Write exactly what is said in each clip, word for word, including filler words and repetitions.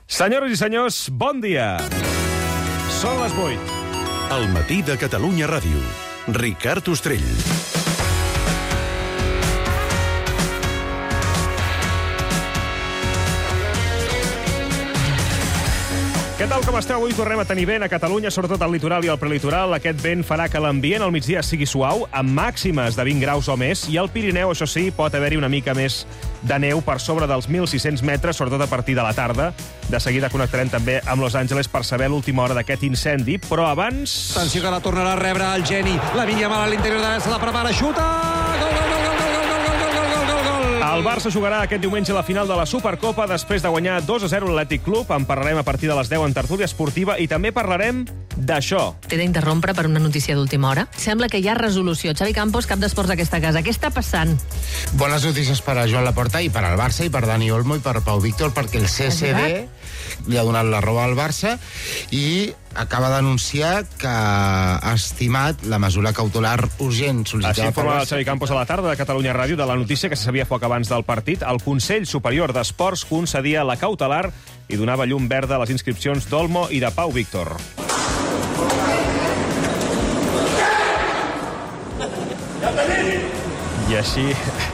Senyores i senyors, bon dia. Són les vuit. El matí de Catalunya Ràdio. Ricard Ostrell. Què tal, com esteu? Avui tornem a tenir vent a Catalunya, sobretot al litoral i al prelitoral. Aquest vent farà que l'ambient al migdia sigui suau, amb màximes de vint graus o més, i al Pirineu, això sí, pot haver-hi una mica més de neu per sobre dels mil sis-cents metres, sobretot a partir de la tarda. De seguida connectarem també amb Los Angeles per saber l'última hora d'aquest incendi, però abans... Atenció que la tornarà a rebre el Geni. La Vinya Mal a l'interior de l'est, se la prepara, xuta! Gol, gol, gol, gol, gol, gol, gol, gol, gol, gol, gol! El Barça jugarà aquest diumenge la final de la Supercopa després de guanyar dos a zero l'Atlètic Club. En parlarem a partir de les deu en tertúlia esportiva i també parlarem d'això. T'he d'interrompre per una notícia d'última hora. Sembla que hi ha resolució. Xavi Campos, cap d'esports d'aquesta casa. Què està passant? Bones notícies per a Joan Laporta i per al Barça i per Dani Olmo i per Pau Víctor, perquè el C S D li ha donat la raó al Barça i acaba d'anunciar que ha estimat la mesura cautelar urgent sol·licitada. Així informa el Xavi Campos a la tarda de Catalunya Ràdio de la notícia que se sabia poc abans del partit. El Consell Superior d'Esports concedia la cautelar i donava llum verda a les inscripcions d'Olmo i de Pau Víctor. I així...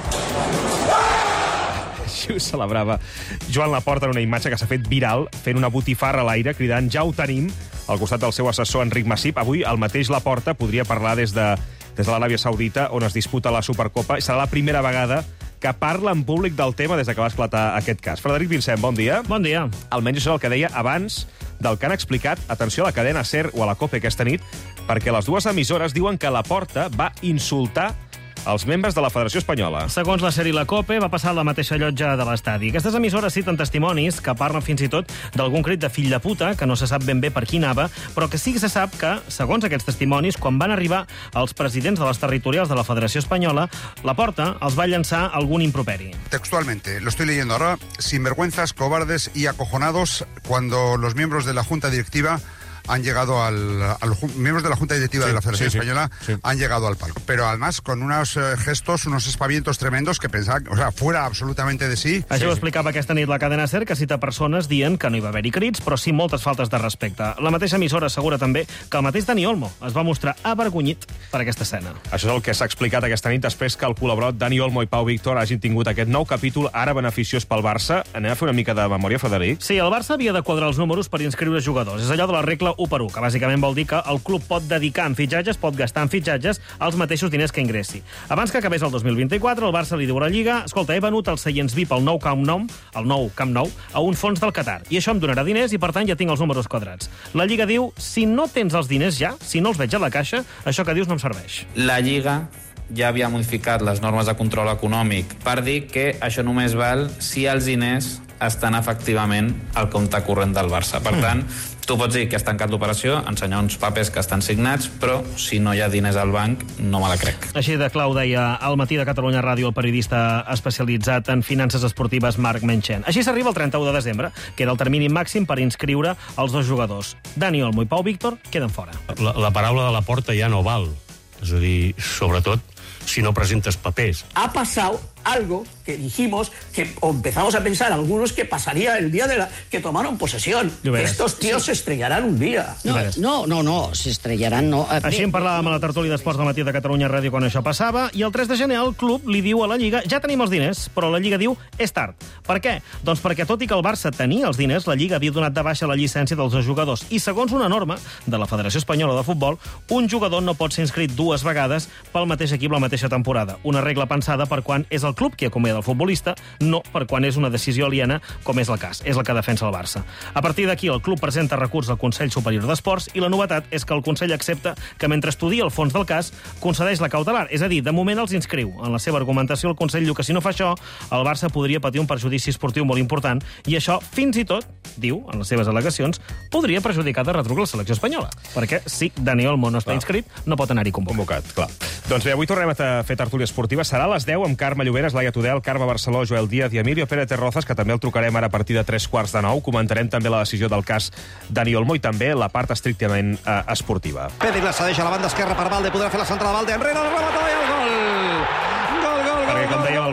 Així ho celebrava Joan Laporta en una imatge que s'ha fet viral, fent una botifarra a l'aire, cridant «Ja ho tenim», al costat del seu assessor Enric Massip. Avui el mateix Laporta podria parlar des de, des de l'Aràbia Saudita, on es disputa la Supercopa, i serà la primera vegada que parla en públic del tema des que va esclatar aquest cas. Frederic Vincent, bon dia. Bon dia. Almenys això és el que deia abans del que han explicat, atenció, a la cadena SER o a la COPE aquesta nit, perquè les dues emissores diuen que Laporta va insultar els membres de la Federació Espanyola. Segons la SER i la COPE, va passar a la mateixa llotja de l'estadi. Aquestes emissores citen testimonis que parlen fins i tot d'algun crit de fill de puta, que no se sap ben bé per qui anava, però que sí que se sap que, segons aquests testimonis, quan van arribar els presidents de les territorials de la Federació Espanyola, Laporta els va llançar algun improperi. Textualmente, lo estoy leyendo ahora, sinvergüenzas, cobardes y acojonados cuando los miembros de la Junta Directiva han llegado al, a los miembros de la Junta Directiva sí, de la Federación sí, Española sí, sí. han llegado al palco. Pero además con unos eh, gestos, unos espavientos tremendos que pensaban, o sea, fuera absolutamente de sí. Això sí, ho explicava sí. aquesta nit la cadena SER, que cita persones dient que no hi va haver-hi crits, però sí moltes faltes de respecte. La mateixa emissora assegura també que el mateix Dani Olmo es va mostrar avergonyit per aquesta escena. Això és el que s'ha explicat aquesta nit després que el col·laborat Dani Olmo i Pau Víctor hagin tingut aquest nou capítol, ara beneficiós pel Barça. Anem a fer una mica de memòria, Frederic? Sí, el Barça havia de quadrar els números per inscriure jugadors. És allò de la regla u per u, que bàsicament vol dir que el club pot dedicar en fitxatges, pot gastar en fitxatges els mateixos diners que ingressi. Abans que acabés el dos mil vint-i-quatre, el Barça li diu a la Lliga: escolta, he venut els seients V I P al nou Camp Nou, al nou Camp Nou, a un fons del Qatar, i això em donarà diners i, per tant, ja tinc els números quadrats. La Lliga diu: si no tens els diners ja, si no els veig a la caixa, això que dius no em serveix. La Lliga ja havia modificat les normes de control econòmic per dir que això només val si els diners estan efectivament al compte corrent del Barça. Per tant, tu pots dir que has tancat l'operació, ensenyar uns papers que estan signats, però si no hi ha diners al banc, no me la crec. Així de clau deia al matí de Catalunya Ràdio el periodista especialitzat en finances esportives Marc Menchen. Així s'arriba el trenta-u de desembre, que era el termini màxim per inscriure els dos jugadors. Dani Olmo i Pau Víctor queden fora. La, la paraula de Laporta ja no val. És a dir, sobretot si no presentes papers. Ha pasado algo que dijimos que o empezamos a pensar algunos que pasaría el día de la que tomaron posesión. Que estos tíos sí. se estrellarán un día. No, no, no, no, se estrellaran, no. Així en parlàvem a la tertúlia d'esports del matí de Catalunya Ràdio quan això passava, i el tres de gener el club li diu a la Lliga: ja tenim els diners, però la Lliga diu: és tard. Per què? Doncs perquè tot i que el Barça tenia els diners, la Lliga havia donat de baixa la llicència dels dos jugadors, i segons una norma de la Federació Espanyola de Futbol, un jugador no pot ser inscrit dues vegades pel mateix equip la mateixa temporada. Una regla pensada per quan és el club qui acomiada el futbolista, no per quan és una decisió aliena, com és el cas. És el que defensa el Barça. A partir d'aquí, el club presenta recurs al Consell Superior d'Esports i la novetat és que el Consell accepta que, mentre estudia el fons del cas, concedeix la cautelar. És a dir, de moment els inscriu. En la seva argumentació, el Consell diu que si no fa això, el Barça podria patir un perjudici esportiu molt important, i això, fins i tot, diu, en les seves al·legacions, podria perjudicar de retruc la selecció espanyola. Perquè si Dani Olmo no està inscrit, no pot anar-hi convocat. Convocat, clar. Doncs bé, avui tornem a fer tertúlia esportiva. Serà a les deu amb Carme Lloberes, Laia Tudel, Carme Barceló, Joel Díaz i Emilio Pérez Rozas, que també el trucarem ara a partir de tres quarts de nou. Comentarem també la decisió del cas Dani Olmo i també la part estrictament eh, esportiva. Pedri la cedeix a la banda esquerra per Valde, podrà fer la centrada de Valde, enrere, el remató i el gol! Gol, gol, Perquè, gol, com dèiem, el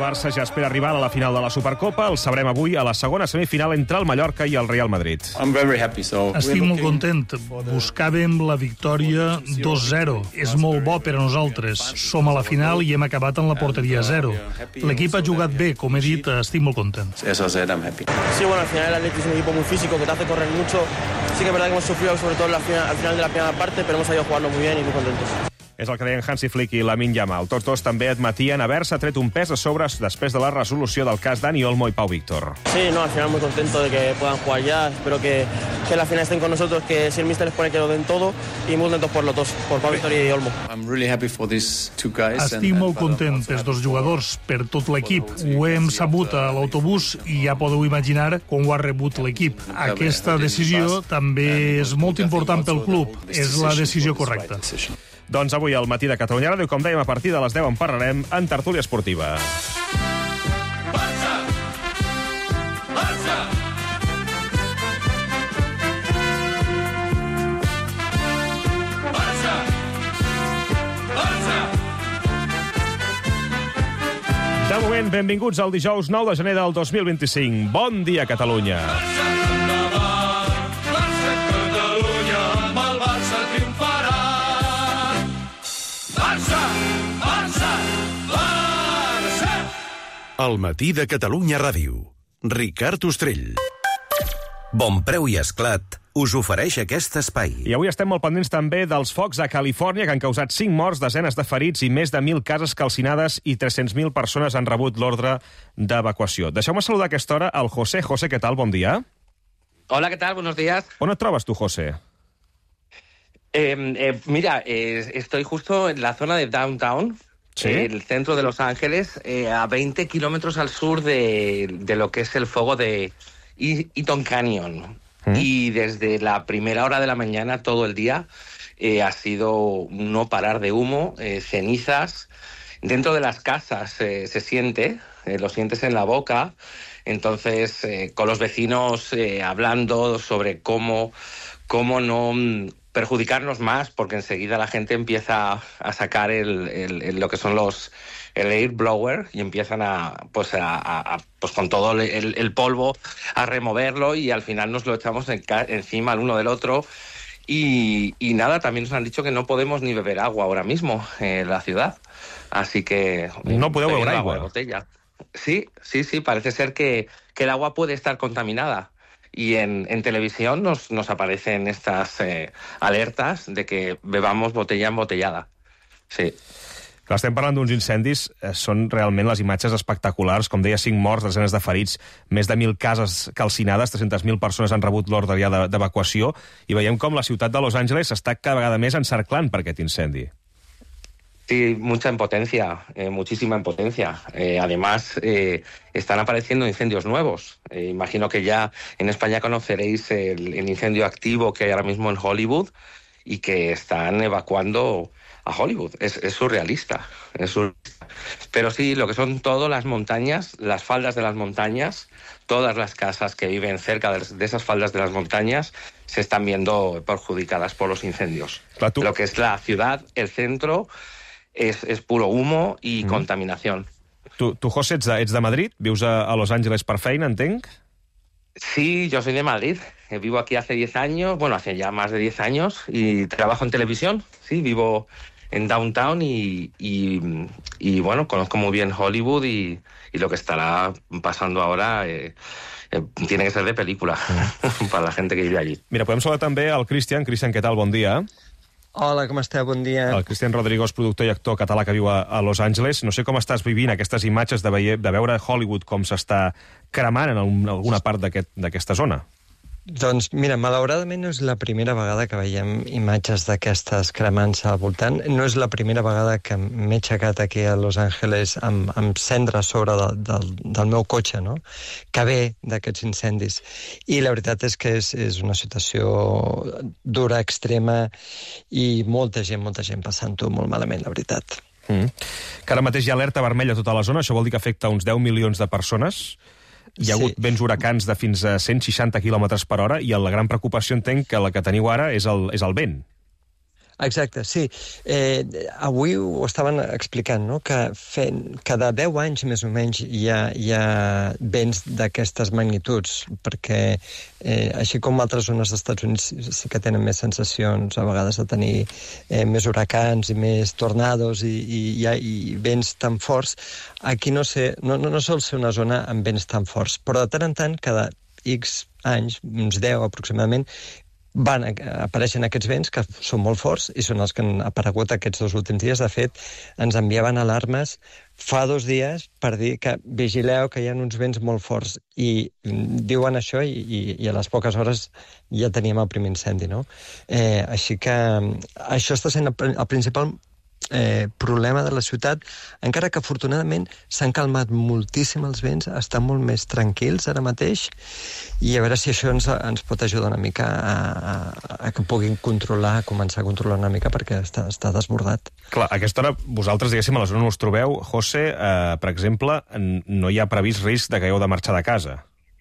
Barça ja espera arribar a la final de la Supercopa. El sabrem avui a la segona semifinal entre el Mallorca i el Real Madrid. Estic molt content. Buscàvem la victòria dos zero. És molt bo per a nosaltres. Som a la final i hem acabat en la porteria zero. L'equip ha jugat bé, com he dit, estic molt content. Sí, bueno, al final el Atleti es un equipo muy físico que te hace correr mucho. Sí que es verdad que hemos sufrido sobre todo al final, al final de la primera parte, pero hemos salido jugando muy bien y muy contentos. És el que deien Hansi Flick i Lamine Yamal. Tots dos també admetien haver-se tret un pes a sobre després de la resolució del cas Dani Olmo i Pau Víctor. Sí, no, al final muy contento de que puedan jugar ya. Espero que, que la final estén con nosotros, que si el míster les pone que lo den todo, y muy contentos por los dos, por Pau Víctor i Olmo. Estic molt content pels dos jugadors, per tot l'equip. Ho hem sabut a l'autobús i ja podeu imaginar com ho ha rebut l'equip. Aquesta decisió també és molt important pel club. És la decisió correcta. Doncs avui al Matí de Catalunya Ràdio, com dèiem, a partir de les deu en parlarem en Tertúlia Esportiva. Barça! Barça! Barça! Barça! De moment, benvinguts al dijous nou de gener del dos mil vint-i-cinc. Bon dia, Catalunya! Barça! El Matí de Catalunya Ràdio. Ricard Ostrell. Bon Preu i Esclat us ofereix aquest espai. I avui estem molt pendents també dels focs a Califòrnia que han causat cinc morts, desenes de ferits i més de mil cases calcinades i tres-cents mil persones han rebut l'ordre d'evacuació. Deixeu-me saludar a aquesta hora al José. José, què tal? Bon dia. Hola, ¿qué tal? Buenos días. On et trobes tu, José? Eh, eh, mira, eh, estoy justo en la zona de Downtown, ¿sí? El centro de Los Ángeles, eh, a veinte kilómetros al sur de, de lo que es el fuego de Eaton Canyon. ¿Mm? Y desde la primera hora de la mañana, todo el día, eh, ha sido no parar de humo, eh, cenizas. Dentro de las casas eh, se siente, eh, lo sientes en la boca. Entonces, eh, con los vecinos eh, hablando sobre cómo, cómo no perjudicarnos más, porque enseguida la gente empieza a sacar el, el, el, lo que son los el air blower y empiezan a pues a, a pues con todo el, el polvo a removerlo y al final nos lo echamos en, encima el uno del otro y, y nada, también nos han dicho que no podemos ni beber agua ahora mismo en la ciudad, así que no podemos beber agua de botella. Sí, sí, sí, parece ser que, que el agua puede estar contaminada. Y en, en televisión nos, nos aparecen estas eh, alertas de que bebamos botella embotellada. Sí. Clar, estem parlant d'uns incendis, eh, són realment les imatges espectaculars. Com deia, cinc morts, desenes de ferits, més de mil cases calcinades, tres-centes mil persones han rebut l'ordre ja d'evacuació, i veiem com la ciutat de Los Angeles està cada vegada més encerclant per aquest incendi. Sí, mucha impotencia, eh, muchísima impotencia. Eh, además, eh, están apareciendo incendios nuevos. Eh, imagino que ya en España conoceréis el, el incendio activo que hay ahora mismo en Hollywood y que están evacuando a Hollywood. Es, es surrealista, es surrealista. Pero sí, lo que son todas las montañas, las faldas de las montañas, todas las casas que viven cerca de, de esas faldas de las montañas se están viendo perjudicadas por los incendios. Claro, lo que es la ciudad, el centro... És, és puro humo i mm. contaminació. Tu, tu José, ets de, ets de Madrid? Vius a, a Los Ángeles per feina, entenc? Sí, yo soy de Madrid. Vivo aquí hace diez años, bueno, hace ya más de diez años, y trabajo en televisión. Sí, vivo en Downtown y, y, y bueno, conozco muy bien Hollywood y, y lo que estará pasando ahora... Eh, eh, tiene que ser de película mm. para la gente que vive allí. Mira, podem saludar també al Cristian. Cristian, què tal? Bon dia. Hola, com esteu? Bon dia. El Cristian Rodrigo és productor i actor català que viu a, a Los Angeles. No sé com estàs vivint aquestes imatges de, veie, de veure Hollywood com s'està cremant en, un, en alguna part d'aquesta aquest, zona. Doncs mira, malauradament no és la primera vegada que veiem imatges d'aquestes cremants al voltant. No és la primera vegada que m'he aixecat aquí a Los Angeles amb, amb cendra sobre de, de, del meu cotxe, no? Que ve d'aquests incendis. I la veritat és que és, és una situació dura, extrema, i molta gent, molta gent passant-ho molt malament, la veritat. Mm. Que ara mateix hi ha alerta vermella a tota la zona, això vol dir que afecta uns deu milions de persones. Hi ha sí. hagut vents huracans de fins a cent seixanta quilòmetres per hora i la gran preocupació entenc que la que teniu ara és el, és el vent. Exacte, sí. Eh, avui ho estaven explicant, no? que fent, cada deu anys més o menys hi ha, hi ha vents d'aquestes magnituds, perquè eh, així com altres zones dels Estats Units sí que tenen més sensacions a vegades de tenir eh, més huracans i més tornados i, i, i, i vents tan forts, aquí no, sé, no, no, no sol ser una zona amb vents tan forts, però de tant en tant, cada X anys, uns deu aproximadament, van apareixen aquests vents que són molt forts i són els que han aparegut aquests dos últims dies. De fet, ens enviaven alarmes fa dos dies per dir que vigileu que hi ha uns vents molt forts i diuen això i, i, i a les poques hores ja teníem el primer incendi, no? Eh, així que això està sent el principal Eh, problema de la ciutat, encara que afortunadament s'han calmat moltíssim els vents, estan molt més tranquils ara mateix, i a veure si això ens, ens pot ajudar una mica a, a, a que puguin controlar, a començar a controlar una mica, perquè està, està desbordat. Clar, a aquesta hora, vosaltres, diguéssim, a la zona on us trobeu, José, eh, per exemple, no hi ha previst risc de que hagueu de marxar de casa?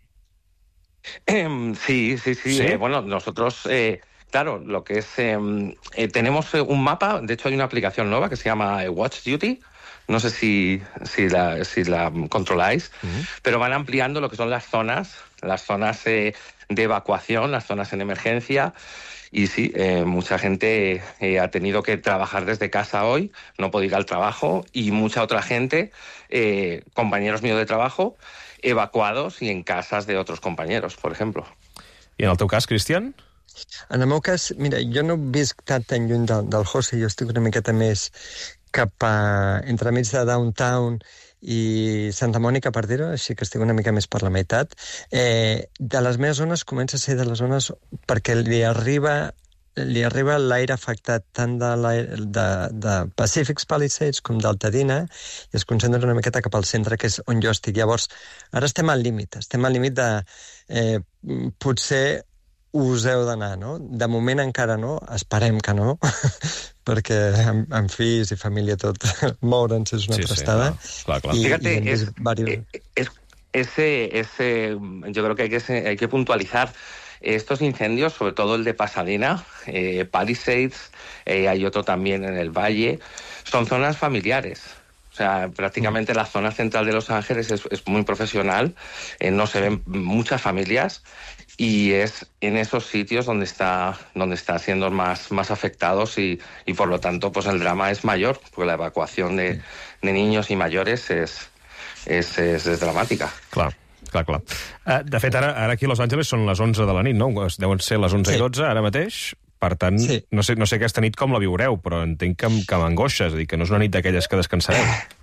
Eh, sí, sí, sí. ¿Sí? Eh, bueno, nosotros... Eh... Claro, lo que es... Eh, eh, tenemos un mapa, de hecho hay una aplicación nueva que se llama Watch Duty, no sé si, si, la, si la controláis, uh-huh. pero van ampliando lo que son las zonas, las zonas eh, de evacuación, las zonas en emergencia, y sí, eh, mucha gente eh, ha tenido que trabajar desde casa hoy, no puede ir al trabajo, y mucha otra gente, eh, compañeros míos de trabajo, evacuados y en casas de otros compañeros, por ejemplo. I en el teu cas, Cristian? En el meu cas, mira, jo no visc tan, tan lluny del, del José, jo estic una miqueta més cap a... entremig de downtown i Santa Mònica, per dir-ho, així que estic una mica més per la meitat. Eh, de les meves zones comença a ser de les zones perquè li arriba li arriba l'aire afectat tant de, de, de Pacific Palisades com d'Altadena i es concentra una miqueta cap al centre, que és on jo estic. Llavors, ara estem al límit, estem al límit de... Eh, potser us heu d'anar, no? De moment encara no, esperem que no, perquè amb, amb fills i família tot moure'ns és una sí, trastada. Sí, clar, clar, clar. Y, Fíjate, y es, varios... es, ese, ese, yo creo que hay que, hay que puntualizar estos incendios, sobre todo el de Pasadena, eh, Palisades, eh, hay otro también en el Valle, son zonas familiares. O sea, prácticamente la zona central de Los Ángeles es, es muy profesional, eh, no se ven muchas familias y es en esos sitios donde está donde está siendo más, más afectados y, y por lo tanto pues el drama es mayor, porque la evacuación de, de niños y mayores es, es, es, es dramàtica. Clar. Clar, clar. Uh, de fet, ara, ara aquí a Los Angeles són les onze de la nit, no? Deuen ser les onze sí. i dotze, ara mateix. Per tant, sí. no, sé, no sé aquesta nit com la viureu, però entenc que, que m'angoixa, és a dir, que no és una nit d'aquelles que descansareu.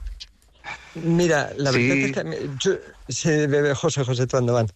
Mira, la sí. veritat és que... Jo, sí, bebé, José, José, tú endavant.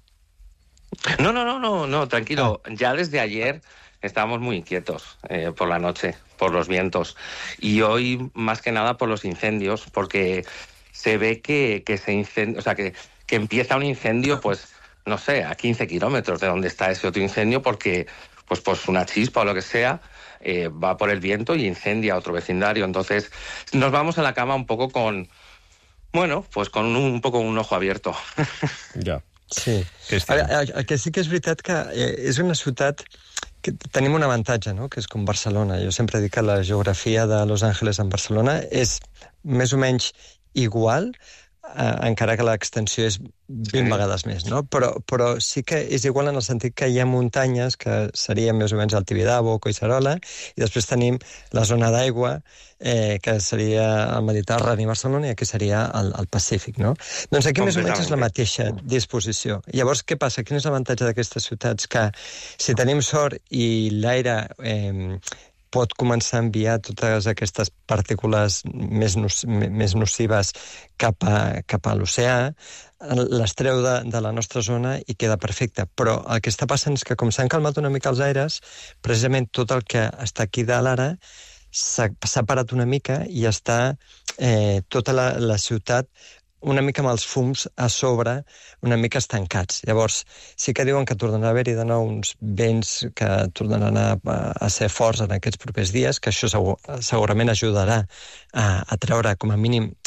No, no, no, no, no, tranquilo. Ah. Ya desde ayer estábamos muy inquietos eh, por la noche, por los vientos. Y hoy, más que nada, por los incendios, porque se ve que, que se incendia, o sea, que... que empieza un incendio, pues, no sé, a quince kilómetros de donde está ese otro incendio, porque, pues, pues una chispa o lo que sea, eh, va por el viento y incendia otro vecindario. Entonces, nos vamos a la cama un poco con, bueno, pues con un, un poco un ojo abierto. Ja. Sí. El, el que sí que és veritat que és una ciutat que tenim un avantatge, no?, que és com Barcelona. Jo sempre dic que la geografia de Los Angeles en Barcelona és més o menys igual, Uh, encara que l'extensió és vint sí. vegades més, no? Però, però sí que és igual en el sentit que hi ha muntanyes, que serien més o menys el Tibidabo, Collserola, i després tenim la zona d'aigua, eh, que seria el Mediterrani i Barcelona, i aquí seria el, el Pacífic, no? Doncs aquí més o menys és la mateixa disposició. Llavors, què passa? Quin és l'avantatge d'aquestes ciutats? Que si tenim sort i l'aire... Eh, pot començar a enviar totes aquestes partícules més, no, més nocives cap a, cap a l'oceà, les treu de, de la nostra zona i queda perfecte. Però el que està passant és que, com s'han calmat una mica els aires, precisament tot el que està aquí dalt ara s'ha, s'ha parat una mica i està eh, tota la, la ciutat una mica amb els fums a sobre, una mica estancats. Llavors, sí que diuen que tornarà a haver-hi de nou uns vents que tornaran a, a ser forts en aquests propers dies, que això segur, segurament ajudarà a, a treure com a mínim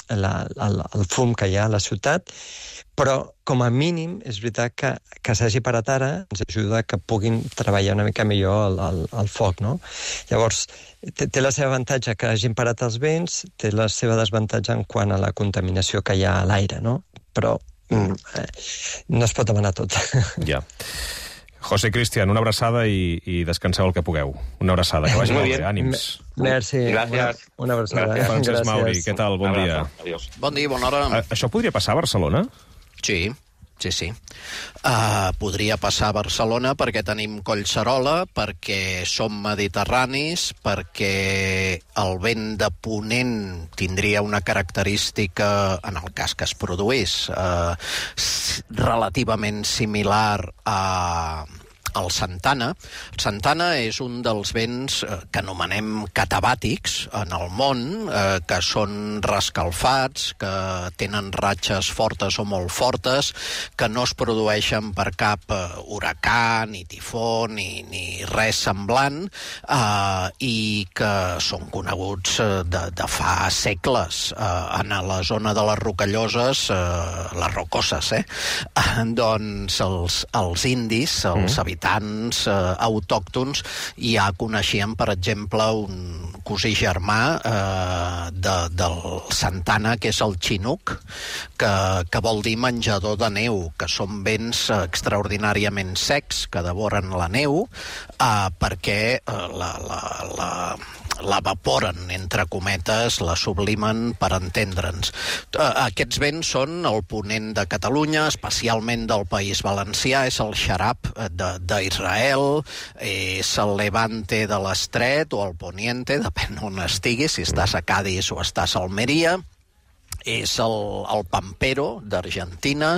la, el, el fum que hi ha a la ciutat, però com a mínim és veritat que, que s'hagi parat ara ens ajuda que puguin treballar una mica millor el, el, el foc, no? Llavors, té, té la seva avantatge que hagin parat els vents, té la seva desavantatge en quant a la contaminació que hi ha a l'aire, no? Però mm, eh, no es pot demanar tot. Ja. José Cristian, una abraçada i, i descanseu el que pugueu. Una abraçada, que vagi molt bé, ànims. Merci. Gràcies. Una, una abraçada. Gràcies. Francesc Mauri, què tal? Bon dia. Adiós. Bon dia, bona hora. A, això podria passar a Barcelona? Sí, sí, sí. Uh, podria passar a Barcelona perquè tenim Collserola, perquè som mediterranis, perquè el vent de ponent tindria una característica, en el cas que es produís, uh, relativament similar a... el Santana. El Santana és un dels vents eh, que anomenem catabàtics en el món, eh, que són rescalfats, que tenen ratxes fortes o molt fortes, que no es produeixen per cap eh, huracà, ni tifó, ni, ni res semblant, eh, i que són coneguts eh, de, de fa segles. Eh, en la zona de les Rocalloses, eh, les Rocoses, eh? eh doncs els, els indis, els mm. habitants eh, autòctons, ja coneixien, per exemple, un cosí germà eh, de, del Santana, que és el Chinook, que, que vol dir menjador de neu, que són vents extraordinàriament secs que devoren la neu, eh, perquè eh, la, la, la, l'evaporen, entre cometes, la sublimen, per entendre'ns. Aquests vents són el ponent de Catalunya, especialment del País Valencià, és el xarab d'Israel, és el levante de l'Estret o el poniente, depèn on estiguis, si estàs a Cádiz o estàs a Almeria, és el, el Pampero d'Argentina,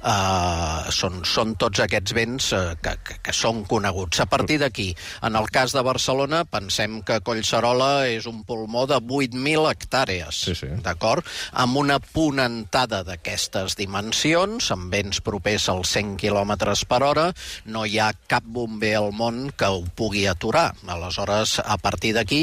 eh, són, són tots aquests vents eh, que, que, que són coneguts. A partir d'aquí, en el cas de Barcelona, pensem que Collserola és un pulmó de vuit mil hectàrees, sí, sí. D'acord? Amb una ponentada d'aquestes dimensions, amb vents propers als cent quilòmetres per hora, no hi ha cap bomber al món que ho pugui aturar. Aleshores, a partir d'aquí,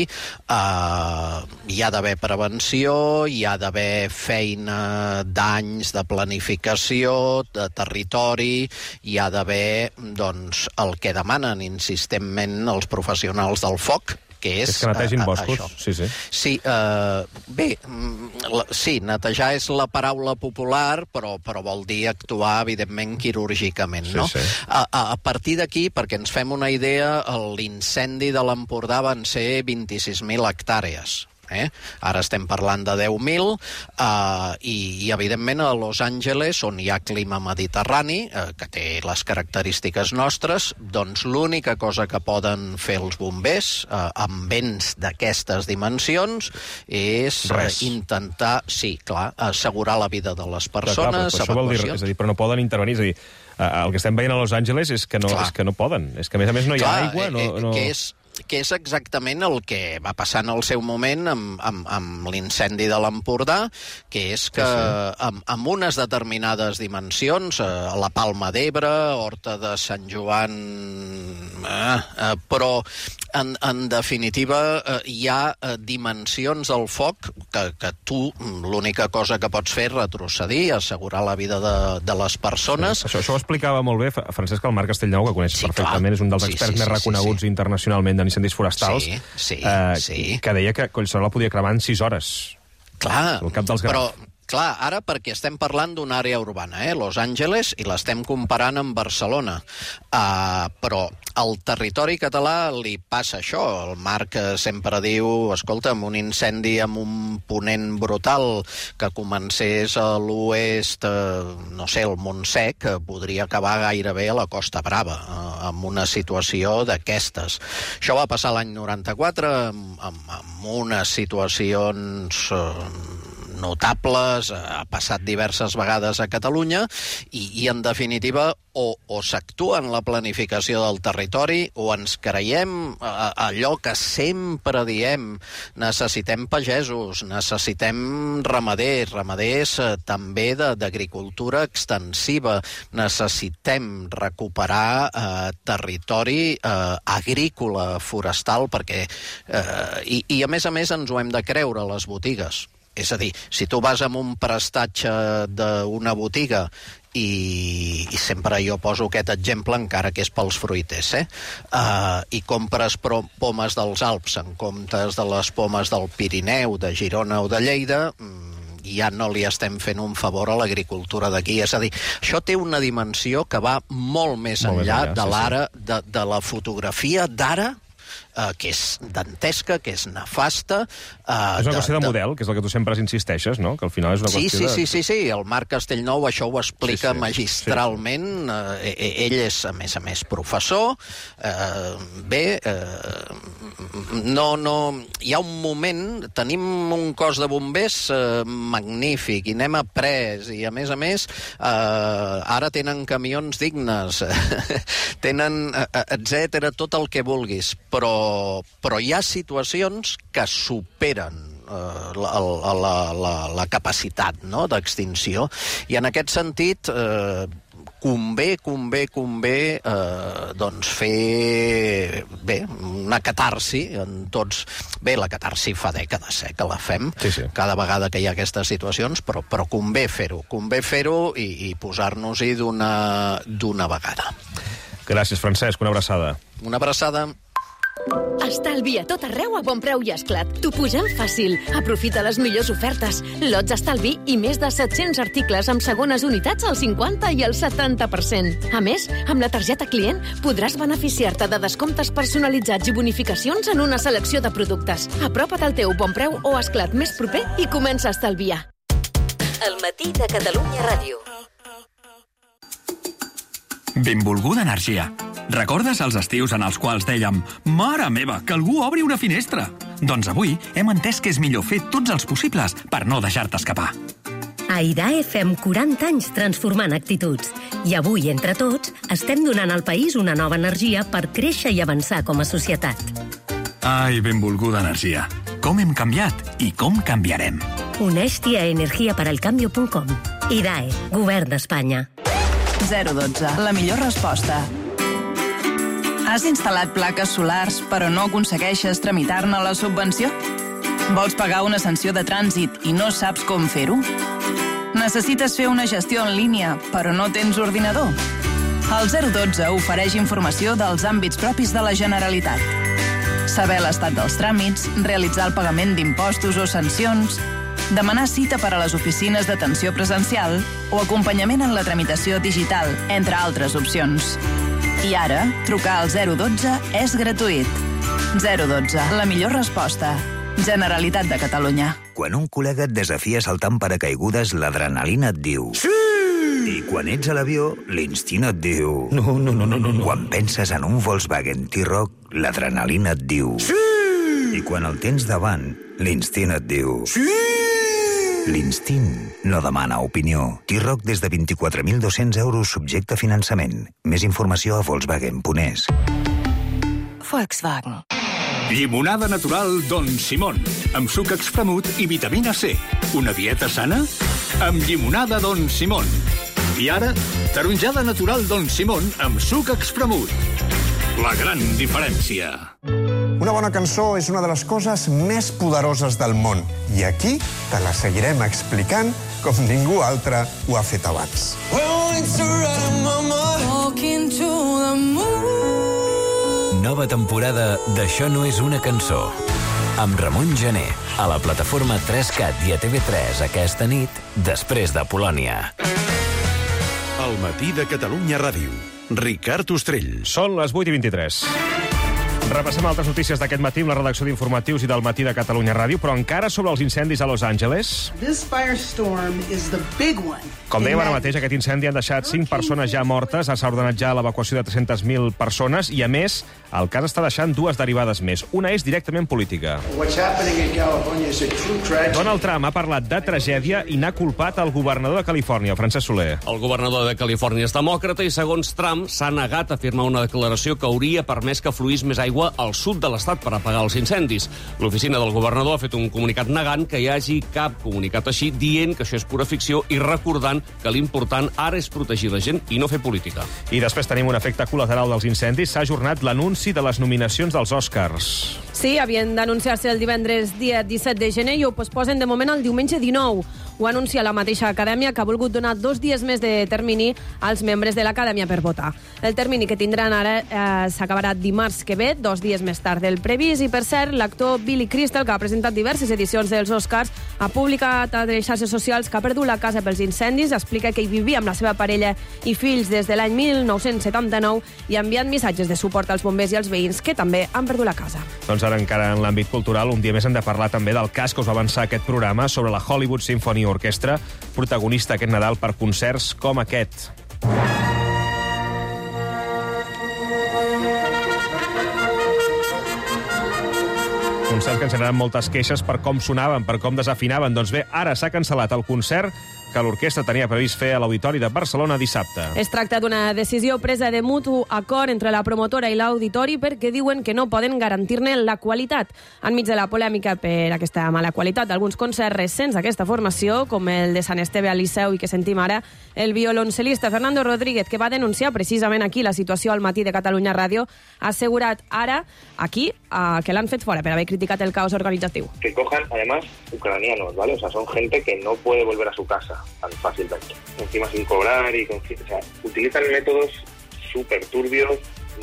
eh, hi ha d'haver prevenció, hi ha d'haver feina d'anys de planificació, de territori, hi ha d'haver, doncs, el que demanen insistentment els professionals del foc, que és... És que netegin uh, boscos, això. sí, sí. Sí, uh, bé, la, sí, netejar és la paraula popular, però, però vol dir actuar, evidentment, quirúrgicament, no? Sí, sí. A, a, a partir d'aquí, perquè ens fem una idea, l'incendi de l'Empordà van ser vint-i-sis mil hectàrees. Eh? Ara estem parlant de deu mil uh, i, i evidentment a Los Angeles, on hi ha clima mediterrani, uh, que té les característiques nostres, doncs l'única cosa que poden fer els bombers uh, amb vents d'aquestes dimensions és uh, intentar, sí, clar, assegurar la vida de les persones. Clar, clar, però, dir, és a dir, però no poden intervenir, és a dir, uh, el que estem veient a Los Angeles és que no, és que no poden, és que a més a més no hi ha clar, aigua, no... Eh, no... que és que és exactament el que va passar en el seu moment amb, amb, amb l'incendi de l'Empordà, que és que sí, sí. Amb, amb unes determinades dimensions, a la Palma d'Ebre, Horta de Sant Joan, eh, eh, però en, en definitiva eh, hi ha eh, dimensions del foc que, que tu l'única cosa que pots fer és retrocedir, assegurar la vida de, de les persones. Sí. Això, això ho explicava molt bé Francesc el Marc Castellnou, que coneixes sí, perfectament, clar. És un dels experts sí, sí, més sí, reconeguts sí, sí. internacionalment incendis forestals, sí, sí, eh, sí. que deia que Collserola podia cremar en sis hores. Clar, el cap dels però, clar, ara perquè estem parlant d'una àrea urbana, eh? Los Angeles, i l'estem comparant amb Barcelona. Uh, però al territori català li passa això. El Marc sempre diu, escolta, amb un incendi amb un ponent brutal que comencés a l'oest, eh, no sé, el Montsec, podria acabar gairebé a la Costa Brava, eh, amb una situació d'aquestes. Això va passar l'any noranta-quatre, amb, amb, amb unes situacions... Eh, notables, ha passat diverses vegades a Catalunya i, i en definitiva, o, o s'actua en la planificació del territori o ens creiem a, allò que sempre diem, necessitem pagesos, necessitem ramaders, ramaders eh, també d'agricultura extensiva, necessitem recuperar eh, territori eh, agrícola, forestal, perquè, eh, i, i a més a més ens ho hem de creure, les botigues. És a dir, si tu vas amb un prestatge d'una botiga i, i sempre jo poso aquest exemple, encara que és pels fruiters, eh? Uh, i compres pomes dels Alps en comptes de les pomes del Pirineu, de Girona o de Lleida, ja no li estem fent un favor a l'agricultura d'aquí. És a dir, això té una dimensió que va molt més Molt més enllà enllà, de sí, l'ara, de, de la fotografia d'ara, Uh, que és dantesca, que és nefasta. Uh, És una qüestió de, de model, que és el que tu sempre insisteixes, no? Que al final és una sí, qüestió sí, de... sí, sí, sí, el Marc Castellnou això ho explica sí, sí, magistralment. Sí. Uh, ell és, a més a més, professor. Uh, bé, uh, no, no... Hi ha un moment, tenim un cos de bombers uh, magnífic, i anem a pres, i a més a més, uh, ara tenen camions dignes, tenen, uh, etcètera, tot el que vulguis, però però hi ha situacions que superen eh, la, la, la, la capacitat, no?, d'extinció. I en aquest sentit, eh, convé, convé, convé eh, doncs fer bé, una catarsi en tots. Bé, la catarsi fa dècades eh, que la fem, sí, sí. cada vegada que hi ha aquestes situacions, però, però convé fer-ho, convé fer-ho i, i posar-nos-hi d'una d'una vegada. Gràcies, Francesc, una abraçada. Una abraçada. Estalvia tot arreu a Bon Preu i Esclat. T'ho posem fàcil. Aprofita les millors ofertes. Lots d'estalvi i més de set-cents articles amb segones unitats al cinquanta i al setanta per cent. A més, amb la targeta client podràs beneficiar-te de descomptes personalitzats i bonificacions en una selecció de productes. Apropa't al teu Bon Preu o Esclat més proper i comença a estalviar. El matí de Catalunya Ràdio. Benvolguda energia. Recordes els estius en els quals dèiem «Mare meva, que algú obri una finestra»? Doncs avui hem entès que és millor fer tots els possibles per no deixar-te escapar. A IDAE fem quaranta anys transformant actituds. I avui, entre tots, estem donant al país una nova energia per créixer i avançar com a societat. Ai, benvolguda energia. Com hem canviat i com canviarem. Uneix-t'hi a energia per al cambio punt com. IDAE, Govern d'Espanya. zero dotze, la millor resposta. Has instal·lat plaques solars però no aconsegueixes tramitar-ne la subvenció? Vols pagar una sanció de trànsit i no saps com fer-ho? Necessites fer una gestió en línia però no tens ordinador? El zero dotze ofereix informació dels àmbits propis de la Generalitat. Saber l'estat dels tràmits, realitzar el pagament d'impostos o sancions, demanar cita per a les oficines d'atenció presencial o acompanyament en la tramitació digital, entre altres opcions. I ara, trucar al zero dotze és gratuït. zero dotze, la millor resposta. Generalitat de Catalunya. Quan un col·lega et desafia saltant paracaigudes, l'adrenalina et diu... Sí! I quan ets a l'avió, l'instint et diu... No, no, no, no, no. Quan penses en un Volkswagen T-Roc, l'adrenalina et diu... Sí! I quan el tens davant, l'instint et diu... Sí! L'instint no demana opinió. T-Roc des de vint-i-quatre mil dos-cents euros subjecte a finançament. Més informació a Volkswagen punt es. Volkswagen. Llimonada natural Don Simón, amb suc expremut i vitamina C. Una dieta sana? Amb llimonada Don Simón. I ara, taronjada natural Don Simón amb suc expremut. La gran diferència. Una bona cançó és una de les coses més poderoses del món. I aquí te la seguirem explicant com ningú altre ho ha fet abans. Nova temporada d'Això no és una cançó. Amb Ramon Gené, a la plataforma tres cat i a T V tres aquesta nit, després de Polònia. El matí de Catalunya Ràdio. Ricard Ostrell. Són les vuit i vint-i-tres. Repassem altres notícies d'aquest matí amb la redacció d'informatius i del matí de Catalunya Ràdio, però encara sobre els incendis a Los Angeles. Com dèiem ara mateix, aquest incendi han deixat cinc persones ja mortes, s'ha ordenat ja l'evacuació de tres-centes mil persones i, a més, el cas està deixant dues derivades més. Una és directament política. Donald Trump ha parlat de tragèdia i n'ha culpat el governador de Califòrnia, Francesc Soler. El governador de Califòrnia és demòcrata i, segons Trump, s'ha negat a firmar una declaració que hauria permès que fluís més aigua aigua al sud de l'estat per apagar els incendis. L'oficina del governador ha fet un comunicat negant que hi hagi cap comunicat així, dient que això és pura ficció i recordant que l'important ara és protegir la gent i no fer política. I després tenim un efecte col·lateral dels incendis. S'ha ajornat l'anunci de les nominacions dels Oscars. Sí, havien d'anunciar-se el divendres dia disset de gener i ho posposen de moment el diumenge dinou. Ho anuncia la mateixa acadèmia, que ha volgut donar dos dies més de termini als membres de l'acadèmia per votar. El termini que tindran ara eh, s'acabarà dimarts que ve, dos dies més tard del previst, i per cert, l'actor Billy Crystal, que ha presentat diverses edicions dels Oscars, ha publicat a les xarxes socials que ha perdut la casa pels incendis, explica que hi vivia amb la seva parella i fills des de l'any mil nou-cents setanta-nou i ha enviat missatges de suport als bombers i als veïns que també han perdut la casa. Doncs ara encara en l'àmbit cultural, un dia més hem de parlar també del cas que us va avançar aquest programa sobre la Hollywood Symphony Orchestra, protagonista aquest Nadal per concerts com aquest. Concerts que ens generaven moltes queixes per com sonaven, per com desafinaven. Doncs bé, ara s'ha cancel·lat el concert que l'orquestra tenia previst fer a l'Auditori de Barcelona dissabte. Es tracta d'una decisió presa de mutu acord entre la promotora i l'Auditori perquè diuen que no poden garantir-ne la qualitat. Enmig de la polèmica per aquesta mala qualitat d'alguns concerts recents d'aquesta formació, com el de Sant Esteve al Liceu i que sentim ara, el violoncel·lista Fernando Rodríguez, que va denunciar precisament aquí la situació al Matí de Catalunya Ràdio, ha assegurat ara, aquí, uh, que l'han fet fora per haver criticat el caos organizatiu. Que cojan, además, ucranianos, ¿vale? O sea, son gente que no puede volver a su casa tan fácilmente. Encima sin cobrar y con, o sea, utilizan métodos súper turbios,